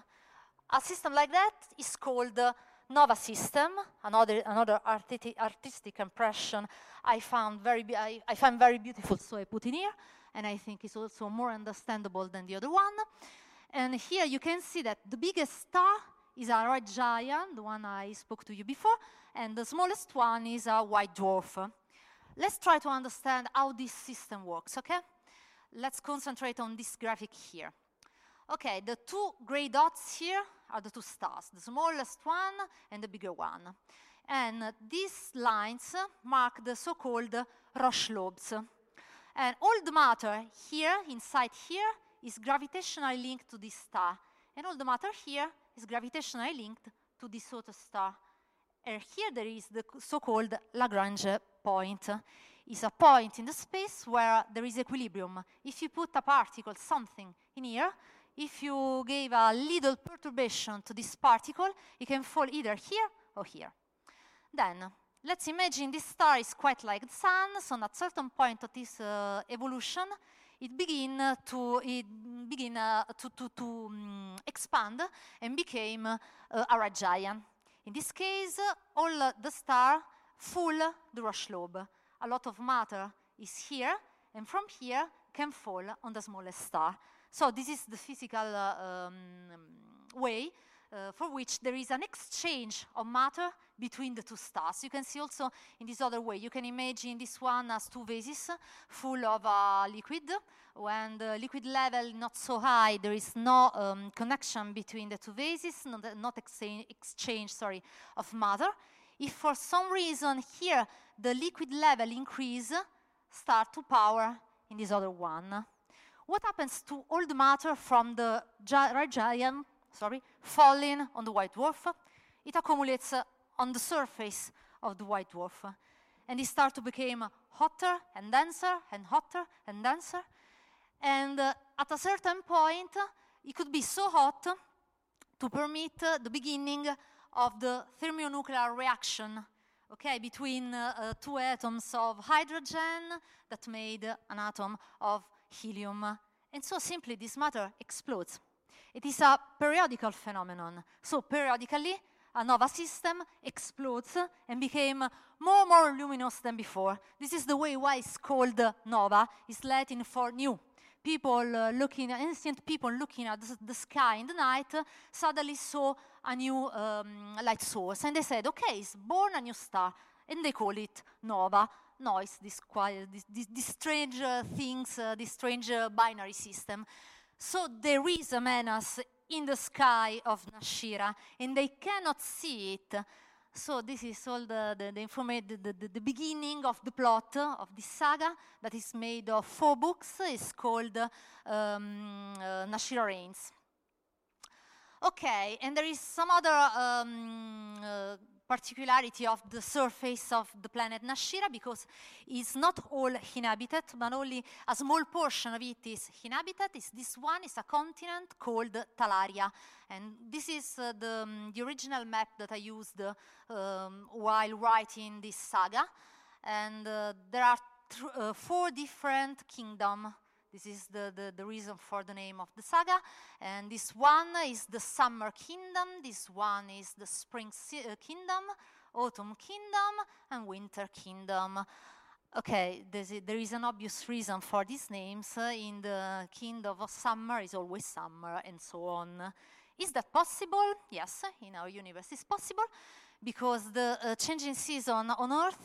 A system like that is called uh, Nova system, another, another arti artistic impression I found very, I, I find very beautiful, so I put in here. And I think it's also more understandable than the other one. And here you can see that the biggest star is a red giant, the one I spoke to you before, and the smallest one is a white dwarf. Let's try to understand how this system works, okay? Let's concentrate on this graphic here. Okay, the two gray dots here are the two stars, the smallest one and the bigger one. And uh, these lines uh, mark the so-called Roche lobes. And all the matter here, inside here, is gravitationally linked to this star. And all the matter here is gravitationally linked to this other star. And here there is the so-called Lagrange point. It's a point in the space where there is equilibrium. If you put a particle, something, in here, if you gave a little perturbation to this particle, it can fall either here or here. Then, let's imagine this star is quite like the sun, so at a certain point of this uh, evolution, it begin uh, to it begin uh, to to, to um, expand and became uh, a red giant. In this case, uh, all uh, the star full the Roche lobe. A lot of matter is here, and from here can fall on the smallest star. So this is the physical uh, um, way Uh, for which there is an exchange of matter between the two stars. You can see also in this other way, you can imagine this one as two vases full of uh, liquid. When the liquid level not so high, there is no um, connection between the two vases, not, not exchange, exchange sorry, of matter. If for some reason here the liquid level increase, start to power in this other one. What happens to all the matter from the gi red giant sorry, falling on the white dwarf? It accumulates uh, on the surface of the white dwarf. And it starts to become hotter and denser and hotter and denser. And uh, at a certain point, uh, it could be so hot to permit uh, the beginning of the thermonuclear reaction, okay, between uh, uh, two atoms of hydrogen that made uh, an atom of helium. And so simply this matter explodes. It is a periodical phenomenon. So periodically, a nova system explodes and became more and more luminous than before. This is the way why it's called nova. It's Latin for new. People uh, looking, ancient people looking at the, the sky in the night uh, suddenly saw a new um, light source. And they said, okay, it's born a new star. And they call it nova. Noise, this, quiet, this, this, this strange uh, things, uh, this strange uh, binary system. So there is a menace in the sky of Nashira, and they cannot see it. So this is all the, the, the, informa- the, the, the beginning of the plot of this saga that is made of four books. It's called um, uh, Nashira Reigns. Okay, and there is some other um, uh, particularity of the surface of the planet Nashira, because it's not all inhabited, but only a small portion of it is inhabited. It's this one is a continent called Talaria, and this is uh, the, um, the original map that I used uh, um, while writing this saga. And uh, there are th uh, four different kingdoms. This is the, the, the reason for the name of the saga. And this one is the Summer Kingdom, this one is the Spring uh, Kingdom, Autumn Kingdom, and Winter Kingdom. Okay, a, there is an obvious reason for these names. Uh, in the Kingdom of Summer is always summer, and so on. Is that possible? Yes, in our universe it's possible, because the uh, changing season on Earth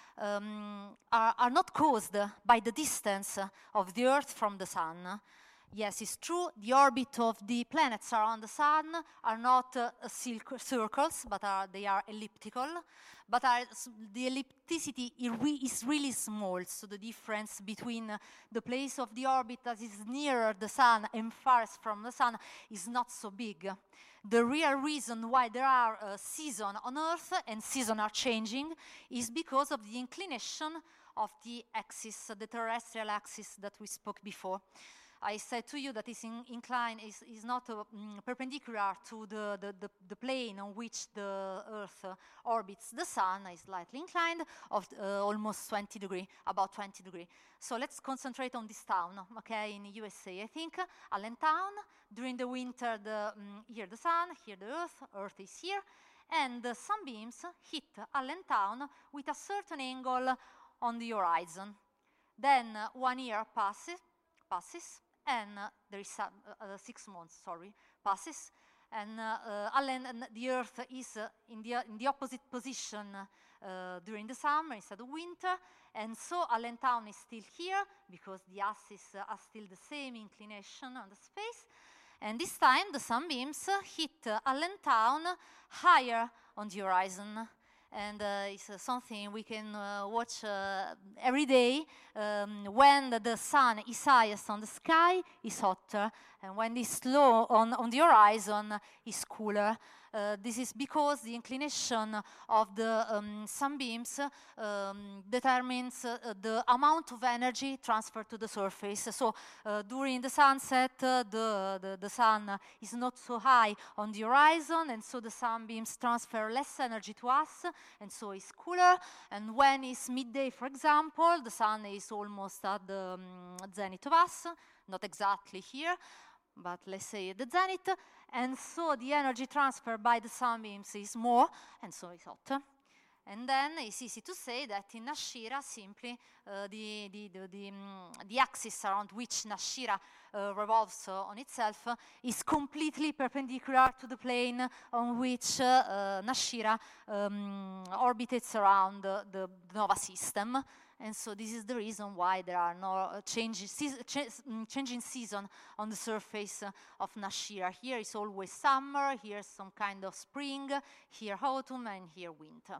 Um, are, are not caused by the distance of the Earth from the Sun. Yes, it's true, the orbit of the planets around the Sun are not uh, circles, but are, they are elliptical. But are, the ellipticity is really small, so the difference between uh, the place of the orbit that is nearer the Sun and farthest from the Sun is not so big. The real reason why there are uh, seasons on Earth and seasons are changing is because of the inclination of the axis, uh, the terrestrial axis that we spoke before. I said to you that is in incline is, is not uh, mm, perpendicular to the, the, the, the plane on which the Earth uh, orbits the Sun, is slightly inclined of uh, almost twenty degrees, about twenty degrees. So let's concentrate on this town, okay, in U S A. I think Allentown, during the winter, the, um, here the Sun, here the Earth, Earth is here, and the sunbeams hit Allentown with a certain angle on the horizon. Then uh, one year passes, passes, and uh, there is uh, uh, six months, sorry, passes, and uh, uh, Allen, and the Earth is uh, in, the, in the opposite position uh, during the summer instead of winter, and so Allentown is still here because the axes uh, are still the same inclination on the space, and this time the sunbeams uh, hit uh, Allentown higher on the horizon. And uh, it's uh, something we can uh, watch uh, every day. Um, when the, the sun is highest on the sky, it's hotter, and when it's low on, on the horizon, it's cooler. Uh, this is because the inclination of the um, sunbeams um, determines uh, the amount of energy transferred to the surface. So uh, during the sunset, uh, the, the, the sun is not so high on the horizon, and so the sunbeams transfer less energy to us, and so it's cooler. And when it's midday, for example, the sun is almost at the um, zenith of us, not exactly here, but let's say at the zenith, and so the energy transfer by the sunbeams is more, and so it's hotter. And then it's easy to say that in Nashira, simply uh, the, the, the, the, um, the axis around which Nashira uh, revolves uh, on itself uh, is completely perpendicular to the plane on which uh, uh, Nashira um, orbits around uh, the Nova system. And so this is the reason why there are no uh, changes, se ch changing season on the surface uh, of Nashira. Here is always summer, here is some kind of spring, here autumn, and here winter.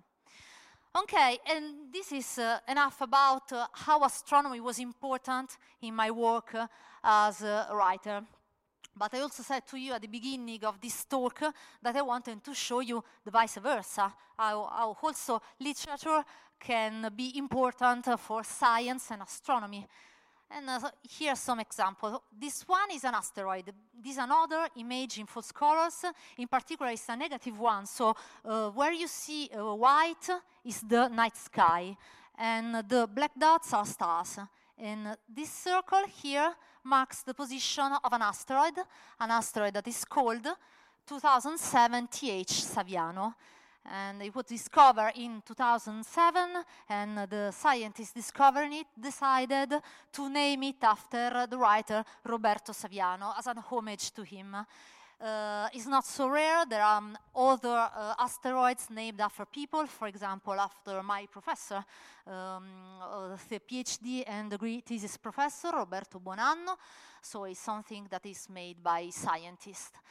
Okay, and this is uh, enough about uh, how astronomy was important in my work uh, as a writer. But I also said to you at the beginning of this talk uh, that I wanted to show you the vice versa, how, how also literature can be important uh, for science and astronomy. And uh, here's some example. This one is an asteroid. This is another image in false colors. In particular, it's a negative one. So uh, where you see uh, white is the night sky, and the black dots are stars. And uh, this circle here marks the position of an asteroid, an asteroid that is called two thousand seven T H Saviano. And it was discovered in two thousand seven, and the scientists discovering it decided to name it after the writer Roberto Saviano as an homage to him. Uh, it's not so rare. There are um, other uh, asteroids named after people, for example, after my professor, um, uh, the PhD and degree thesis professor, Roberto Buonanno. So it's something that is made by scientists.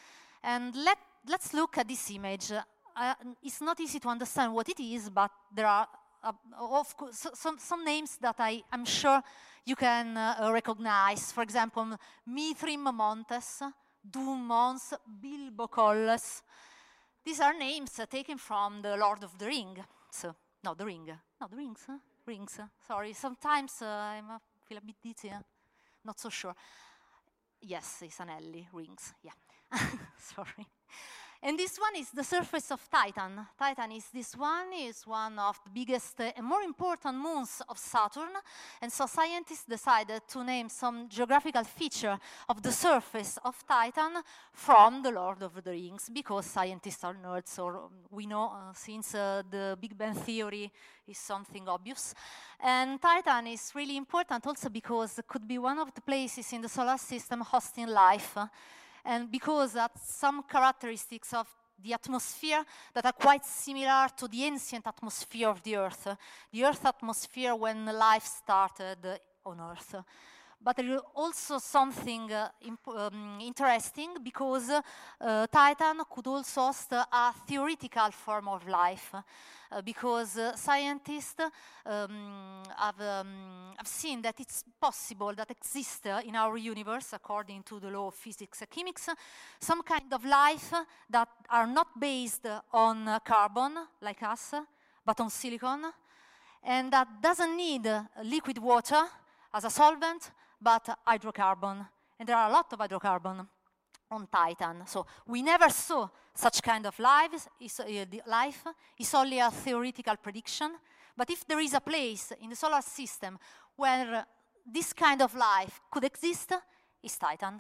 And let, let's look at this image. Uh, it's not easy to understand what it is, but there are, uh, of course, some, some names that I, I'm sure you can uh, recognize. For example, Mithrim Montes, Doom Mons, Bilbo Colles. These are names uh, taken from the Lord of the Ring. So, no, the Ring. No, the Rings. Huh? Rings. Uh, sorry, sometimes uh, I uh, feel a bit dizzy. Uh, not so sure. Yes, it's Anelli, Rings. Yeah. Sorry. And this one is the surface of Titan. Titan is this one, is one of the biggest uh, and more important moons of Saturn. And so scientists decided to name some geographical feature of the surface of Titan from the Lord of the Rings, because scientists are nerds, or um, we know uh, since uh, the Big Bang Theory is something obvious. And Titan is really important also because it could be one of the places in the solar system hosting life. Uh, And because of some characteristics of the atmosphere that are quite similar to the ancient atmosphere of the Earth, uh, the Earth atmosphere when life started uh, on Earth. But there is also something uh, imp um, interesting, because uh, uh, Titan could also host uh, a theoretical form of life, uh, because uh, scientists um, have, um, have seen that it's possible that exists uh, in our universe, according to the law of physics and chemics, uh, some kind of life uh, that are not based on uh, carbon, like us, uh, but on silicon, and that doesn't need uh, liquid water as a solvent, but uh, hydrocarbon. And there are a lot of hydrocarbon on Titan. So we never saw such kind of life. It's, uh, the life. It's only a theoretical prediction. But if there is a place in the solar system where uh, this kind of life could exist, it's Titan.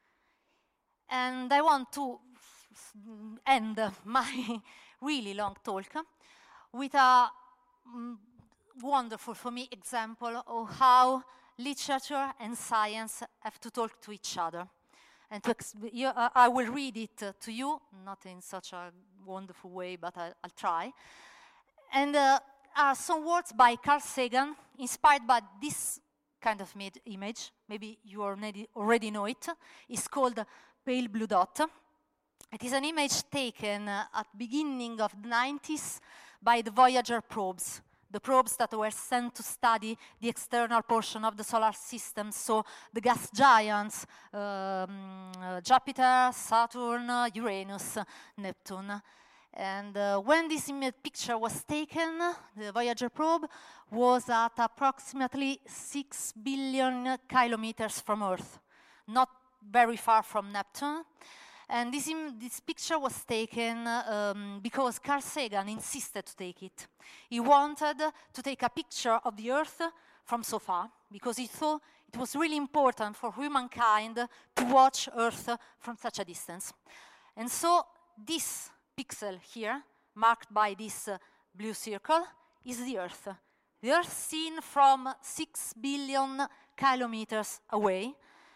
And I want to end my really long talk with a mm, wonderful, for me, example of how literature and science have to talk to each other. And to ex you, uh, I will read it uh, to you, not in such a wonderful way, but I'll, I'll try. And uh, are some words by Carl Sagan, inspired by this kind of image. Maybe you already, already know it. It's called Pale Blue Dot. It is an image taken uh, at the beginning of the nineties by the Voyager probes. The probes that were sent to study the external portion of the solar system, so the gas giants, um, uh, Jupiter, Saturn, uh, Uranus, Neptune. And uh, when this picture was taken, the Voyager probe was at approximately six billion kilometers from Earth, not very far from Neptune. And this, this picture was taken um, because Carl Sagan insisted to take it. He wanted to take a picture of the Earth from so far, because he thought it was really important for humankind to watch Earth from such a distance. And so this pixel here, marked by this uh, blue circle, is the Earth. The Earth seen from six billion kilometers away,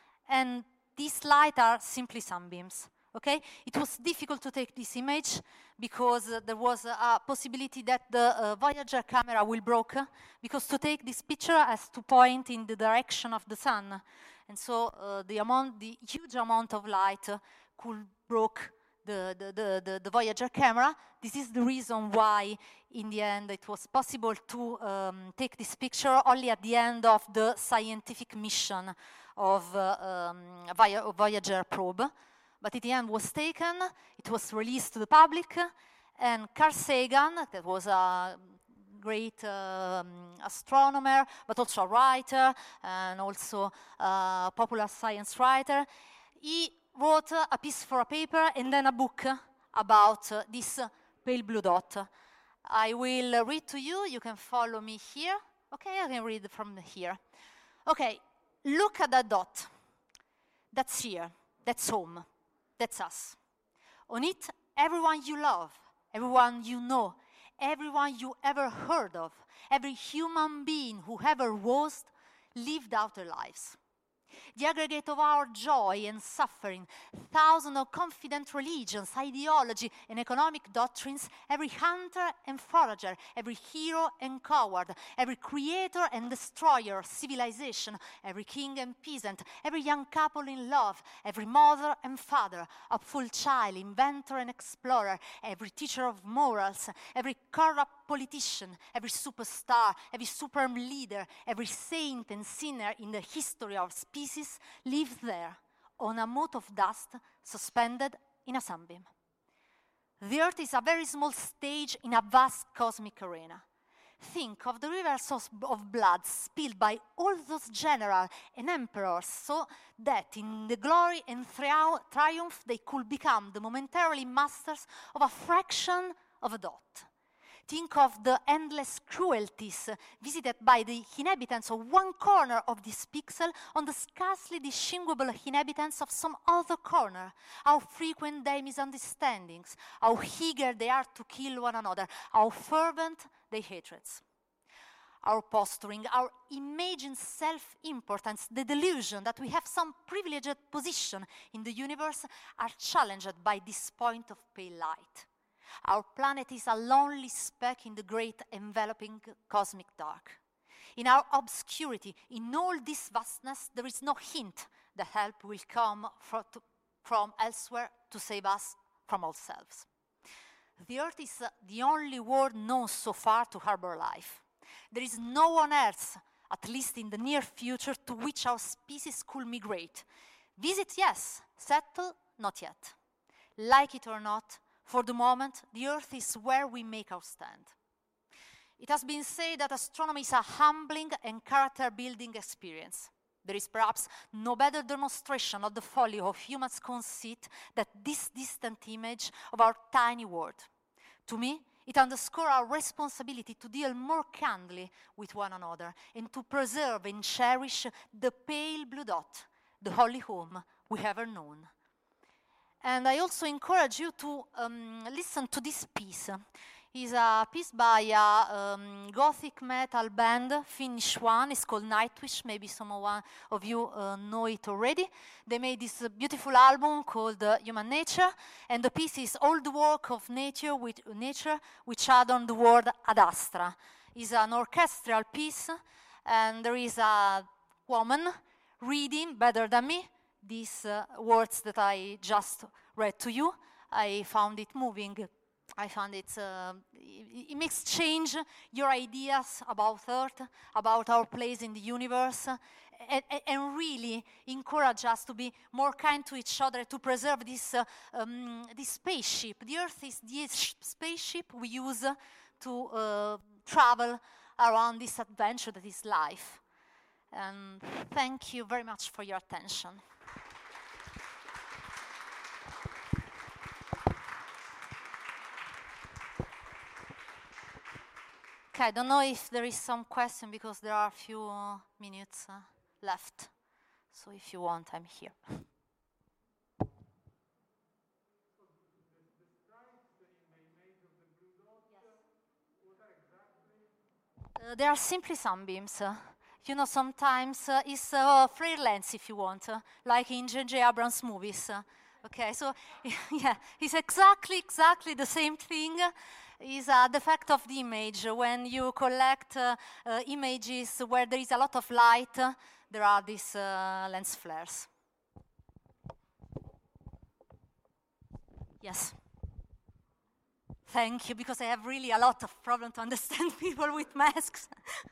and these light are simply sunbeams. Okay, it was difficult to take this image because uh, there was uh, a possibility that the uh, Voyager camera will break, uh, because to take this picture has to point in the direction of the sun, and so uh, the amount, the huge amount of light uh, could break the, the, the, the, the Voyager camera. This is the reason why, in the end, it was possible to um, take this picture only at the end of the scientific mission of uh, um, Voyager probe. But at the end was taken, it was released to the public, and Carl Sagan, that was a great um, astronomer, but also a writer, and also a popular science writer, he wrote a piece for a paper and then a book about uh, this uh, pale blue dot. I will uh, read to you, you can follow me here. Okay, I can read from here. Okay, look at that dot. That's here, that's home. That's us. On it, everyone you love, everyone you know, everyone you ever heard of, every human being who ever was, lived out their lives. the aggregate of our joy and suffering, thousands of confident religions, ideology, and economic doctrines, every hunter and forager, every hero and coward, every creator and destroyer of civilization, every king and peasant, every young couple in love, every mother and father, hopeful child, inventor and explorer, every teacher of morals, every corrupt politician, every superstar, every supreme leader, every saint and sinner in the history of species lives there on a mote of dust suspended in a sunbeam. The Earth is a very small stage in a vast cosmic arena. Think of the rivers of, of blood spilled by all those generals and emperors, so that in the glory and tri- triumph they could become the momentarily masters of a fraction of a dot. Think of the endless cruelties visited by the inhabitants of one corner of this pixel on the scarcely distinguishable inhabitants of some other corner. How frequent their misunderstandings, how eager they are to kill one another, how fervent their hatreds. Our posturing, our imagined self-importance, the delusion that we have some privileged position in the universe are challenged by this point of pale light. Our planet is a lonely speck in the great enveloping cosmic dark. In our obscurity, in all this vastness, there is no hint that help will come for, to, from elsewhere to save us from ourselves. The Earth is uh, the only world known so far to harbor life. There is no one else, at least in the near future, to which our species could migrate. Visit, yes. Settle, not yet. Like it or not, for the moment, the Earth is where we make our stand. It has been said that astronomy is a humbling and character-building experience. There is perhaps no better demonstration of the folly of humans' conceit than this distant image of our tiny world. To me, it underscores our responsibility to deal more kindly with one another and to preserve and cherish the pale blue dot, the only home we ever known. And I also encourage you to um, listen to this piece. It's a piece by a um, gothic metal band, Finnish one. It's called Nightwish. Maybe some of you uh, know it already. They made this uh, beautiful album called uh, Human Nature, and the piece is all the work of nature, with, uh, nature which adorn the world ad astra. It's an orchestral piece, and there is a woman reading better than me these uh, words that I just read to you. I found it moving. I found it, uh, it, it makes change your ideas about Earth, about our place in the universe, and, and really encourage us to be more kind to each other, to preserve this, uh, um, this spaceship. The Earth is the spaceship we use to uh, travel around this adventure that is life. And thank you very much for your attention. Okay, I don't know if there is some question because there are a few uh, minutes uh, left. So if you want, I'm here. Uh, they are simply sunbeams. Uh, you know, sometimes uh, it's uh, flare lengths if you want, uh, like in J J Abrams movies. Uh, okay, so yeah, it's exactly, exactly the same thing. Is a defect of the image. When you collect uh, uh, images where there is a lot of light, uh, there are these uh, lens flares. Yes. Thank you, because I have really a lot of problem to understand people with masks.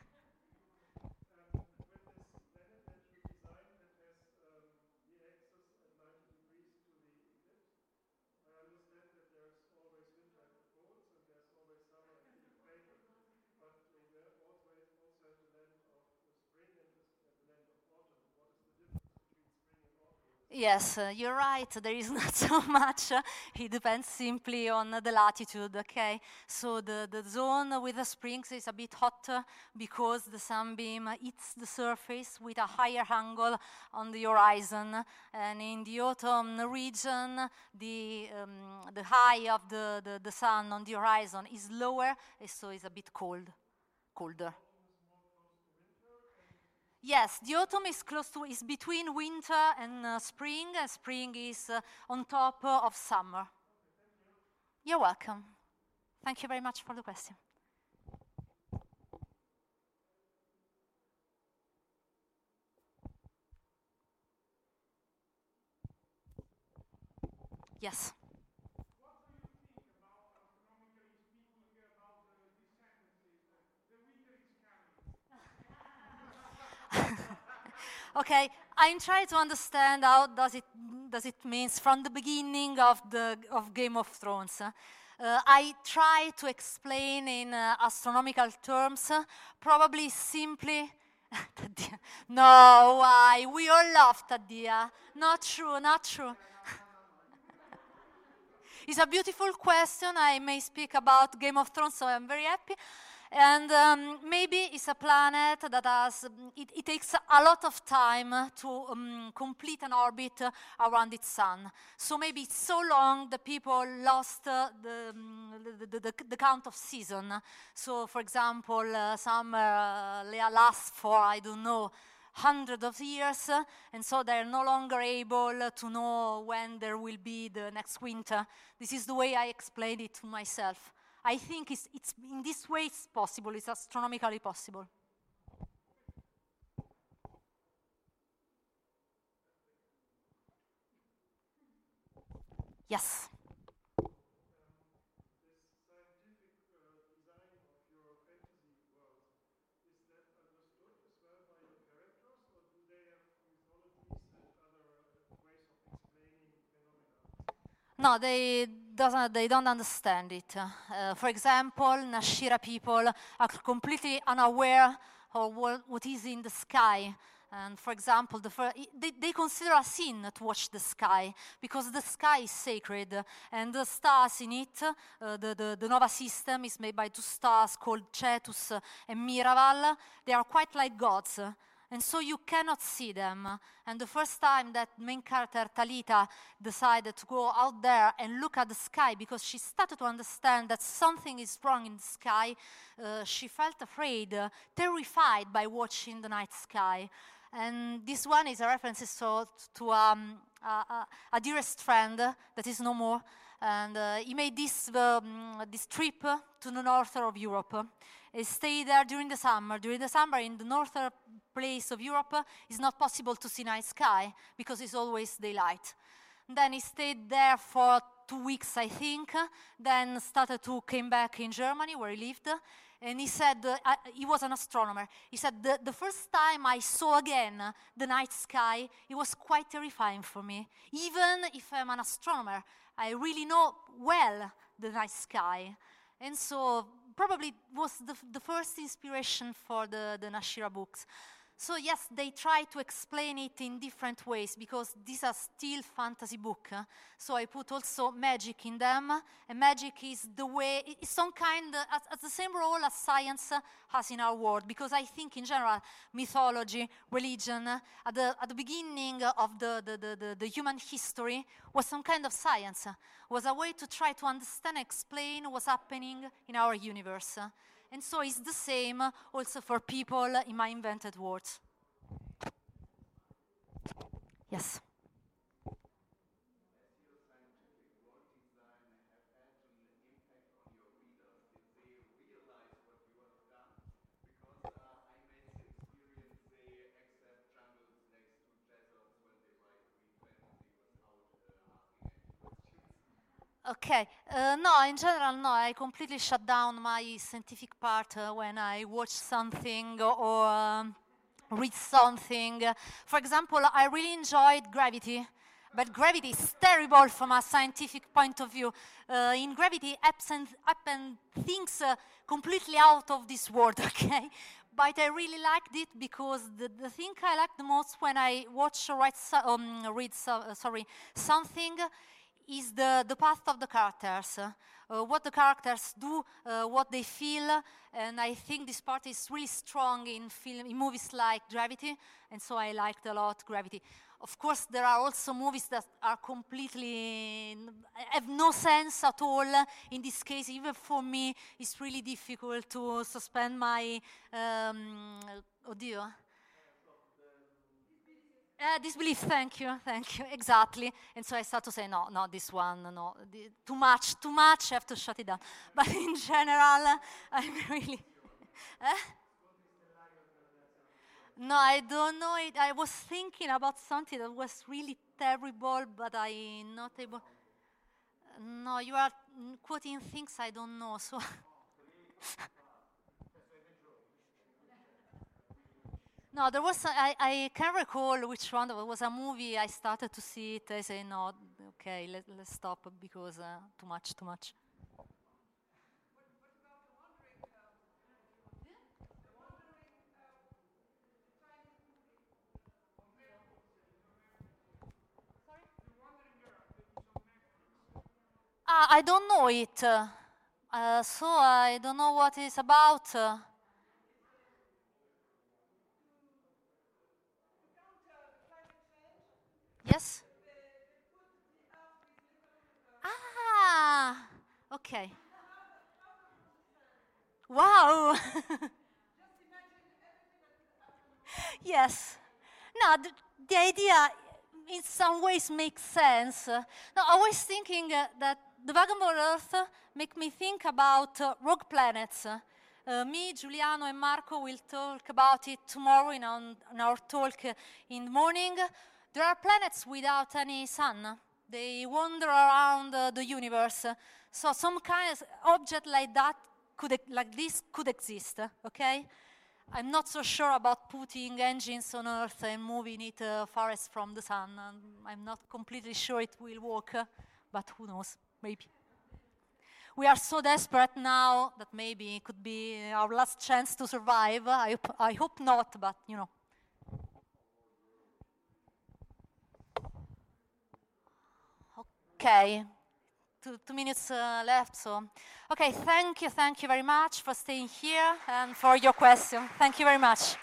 Yes, uh, you're right. There is not so much. Uh, it depends simply on uh, the latitude, okay? So the, the zone with the springs is a bit hotter because the sunbeam hits the surface with a higher angle on the horizon. And in the autumn region, the, um, the high of the, the, the sun on the horizon is lower, so it's a bit cold, colder. Yes, the autumn is close to, is between winter and uh, spring, and spring is uh, on top uh, of summer. You're welcome. Thank you very much for the question. Yes. Okay, I'm trying to understand how does it does it means from the beginning of the of Game of Thrones. Uh, I try to explain in uh, astronomical terms, uh, probably simply. No, why? We all laughed at Dia. Not true, not true. It's a beautiful question. I may speak about Game of Thrones, so I'm very happy. And um, maybe it's a planet that has, it, it takes a lot of time to um, complete an orbit uh, around its sun. So maybe it's so long that people lost uh, the, um, the, the, the count of season. So for example, uh, some uh, lasts for, I don't know, hundreds of years, uh, and so they're no longer able uh, to know when there will be the next winter. This is the way I explained it to myself. I think it's, it's in this way it's possible, it's astronomically possible. Yes. No, they, doesn't, they don't understand it. Uh, for example, Nashira people are completely unaware of what, what is in the sky. And for example, the fir they, they consider a sin to watch the sky, because the sky is sacred, and the stars in it, uh, the, the, the Nova system is made by two stars called Cetus and Miraval. They are quite like gods. And so you cannot see them. And the first time that main character Talita decided to go out there and look at the sky, because she started to understand that something is wrong in the sky, uh, she felt afraid, uh, terrified by watching the night sky. And this one is a reference so to um, a, a, a dearest friend that is no more. And uh, he made this, um, this trip to the north of Europe. He stayed there during the summer. During the summer, in the northern place of Europe, it's not possible to see night sky because it's always daylight. Then he stayed there for two weeks, I think. Then started to came back in Germany, where he lived. And he said, uh, uh, he was an astronomer. He said, the, the first time I saw again uh, the night sky, it was quite terrifying for me. Even if I'm an astronomer, I really know well the night sky. And so probably was the, the first inspiration for the, the Nashira books. So yes, they try to explain it in different ways, because these are still fantasy books. Uh, so I put also magic in them, and magic is the way, it's some kind, uh, as, as the same role as science uh, has in our world, because I think in general, mythology, religion, uh, at, the, at the beginning of the, the, the, the, the human history, was some kind of science, uh, was a way to try to understand and explain what's happening in our universe. Uh, And so it's the same also for people in my invented words. Yes. Okay, uh, no, in general, no, I completely shut down my scientific part uh, when I watch something or um, read something. For example, I really enjoyed Gravity, but Gravity is terrible from a scientific point of view. Uh, in Gravity, happen, happen things uh, completely out of this world, okay? But I really liked it because the, the thing I like the most when I watch or write, um, read so, uh, sorry, something is the, the path of the characters, uh, what the characters do, uh, what they feel, and I think this part is really strong in, film, in movies like Gravity, and so I liked a lot Gravity. Of course, there are also movies that are completely, have no sense at all. In this case, even for me, it's really difficult to suspend my, um, oddio, Uh, disbelief, thank you, thank you, exactly. And so I start to say, no, no, this one, no, the, too much, too much, I have to shut it down. But in general, I'm really... eh? No, I don't know it. I was thinking about something that was really terrible, but I'm not able... No, you are quoting things I don't know, so... No, there was, a, I, I can't recall which one, there was a movie, I started to see it, I say, no, okay, let, let's stop because uh, too much, too much. Uh, I don't know it, uh, so I don't know what it's about. Uh, Yes? Ah, okay. Wow. Yes. No, the, the idea in some ways makes sense. Uh, no, I was thinking uh, that the Vagabond Earth uh, make me think about uh, rogue planets. Uh, me, Giuliano, and Marco will talk about it tomorrow in our, in our talk uh, in the morning. There are planets without any sun. They wander around uh, the universe. So some kind of object like that, could, like this, could exist. Okay, I'm not so sure about putting engines on Earth and moving it uh, farthest from the sun. Um, I'm not completely sure it will work, uh, but who knows? Maybe. We are so desperate now that maybe it could be our last chance to survive. I hope, I hope not, but you know. Okay, two, two minutes uh, left, so. Okay, thank you, thank you very much for staying here and for your question. Thank you very much.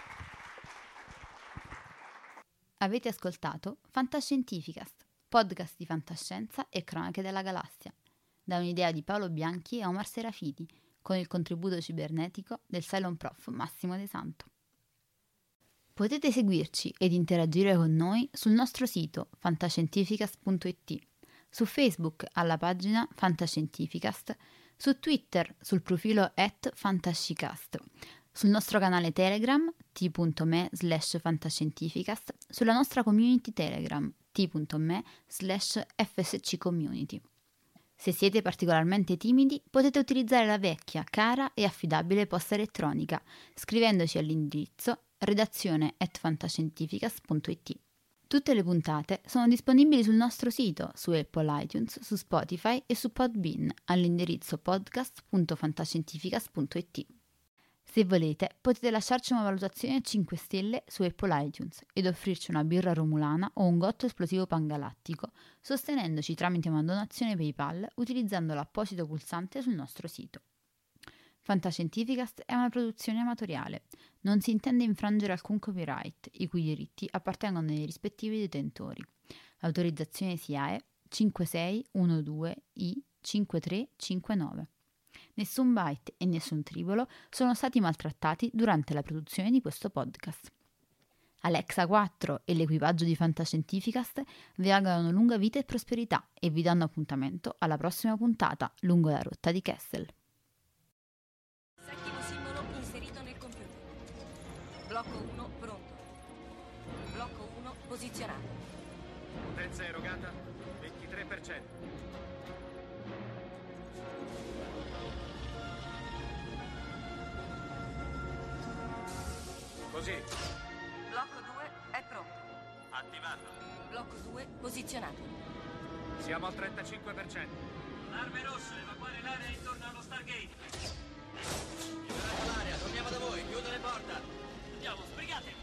Avete ascoltato Fantascientificast, podcast di fantascienza e cronache della galassia, da un'idea di Paolo Bianchi e Omar Serafiti, con il contributo cibernetico del Cylon Prof Massimo De Santo. Potete seguirci ed interagire con noi sul nostro sito fantascientificast punto it, su Facebook alla pagina Fantascientificast, su Twitter sul profilo at Fantascicast, sul nostro canale Telegram t.me slash fantascientificast, sulla nostra community Telegram t.me slash fsccommunity. Se siete particolarmente timidi, potete utilizzare la vecchia, cara e affidabile posta elettronica, scrivendoci all'indirizzo redazione at fantascientificast punto it. Tutte le puntate sono disponibili sul nostro sito, su Apple iTunes, su Spotify e su Podbean all'indirizzo podcast punto fantascientificast punto it. Se volete, potete lasciarci una valutazione a cinque stelle su Apple iTunes ed offrirci una birra romulana o un gotto esplosivo pangalattico, sostenendoci tramite una donazione PayPal utilizzando l'apposito pulsante sul nostro sito. Fantascientificast è una produzione amatoriale. Non si intende infrangere alcun copyright, i cui diritti appartengono ai rispettivi detentori. L'autorizzazione S I A E cinque sei uno due I cinque tre cinque nove. Nessun byte e nessun tribolo sono stati maltrattati durante la produzione di questo podcast. Alexa quattro e l'equipaggio di Fantascientificast vi augurano lunga vita e prosperità e vi danno appuntamento alla prossima puntata lungo la rotta di Kessel. Settimo simbolo inserito nel computer. Blocco uno pronto. Blocco uno posizionato. Potenza erogata ventitré per cento. Così. Blocco due è pronto. Attivato. Blocco due posizionato. Siamo al trentacinque per cento. Arme rosse, evacuare l'area intorno allo Stargate. Liberate l'area, torniamo da voi, chiudere porta. Andiamo, sbrigate.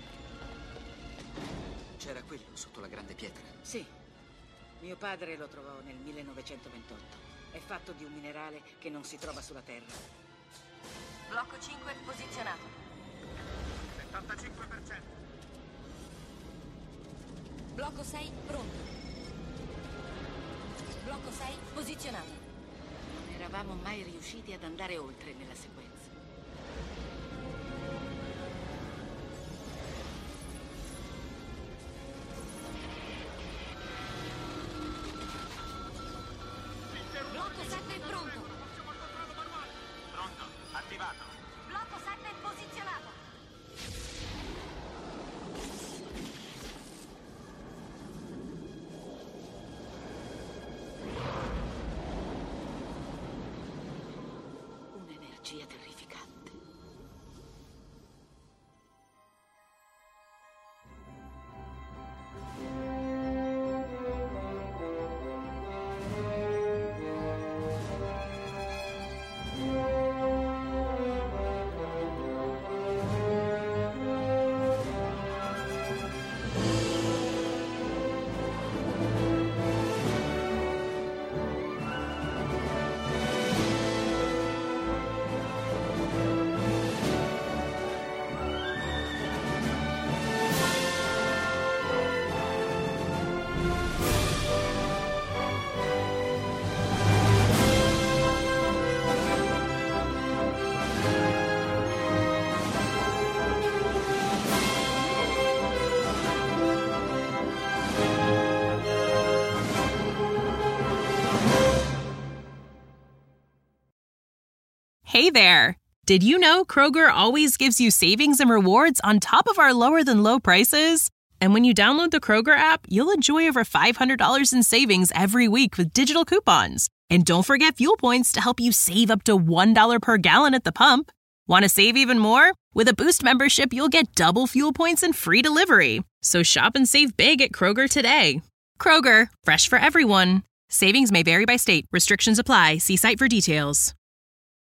C'era quello sotto la grande pietra. Sì. Mio padre lo trovò nel millenovecentoventotto. È fatto di un minerale che non si trova sulla Terra. Blocco cinque posizionato. settantacinque per cento. Blocco sei pronto. Blocco sei posizionato. Non eravamo mai riusciti ad andare oltre nella sequenza. attivato. Blocco sette posizionato. Un'energia terrificante. Hey there! Did you know Kroger always gives you savings and rewards on top of our lower-than-low prices? And when you download the Kroger app, you'll enjoy over five hundred dollars in savings every week with digital coupons. And don't forget fuel points to help you save up to one dollar per gallon at the pump. Want to save even more? With a Boost membership, you'll get double fuel points and free delivery. So shop and save big at Kroger today. Kroger, fresh for everyone. Savings may vary by state. Restrictions apply. See site for details.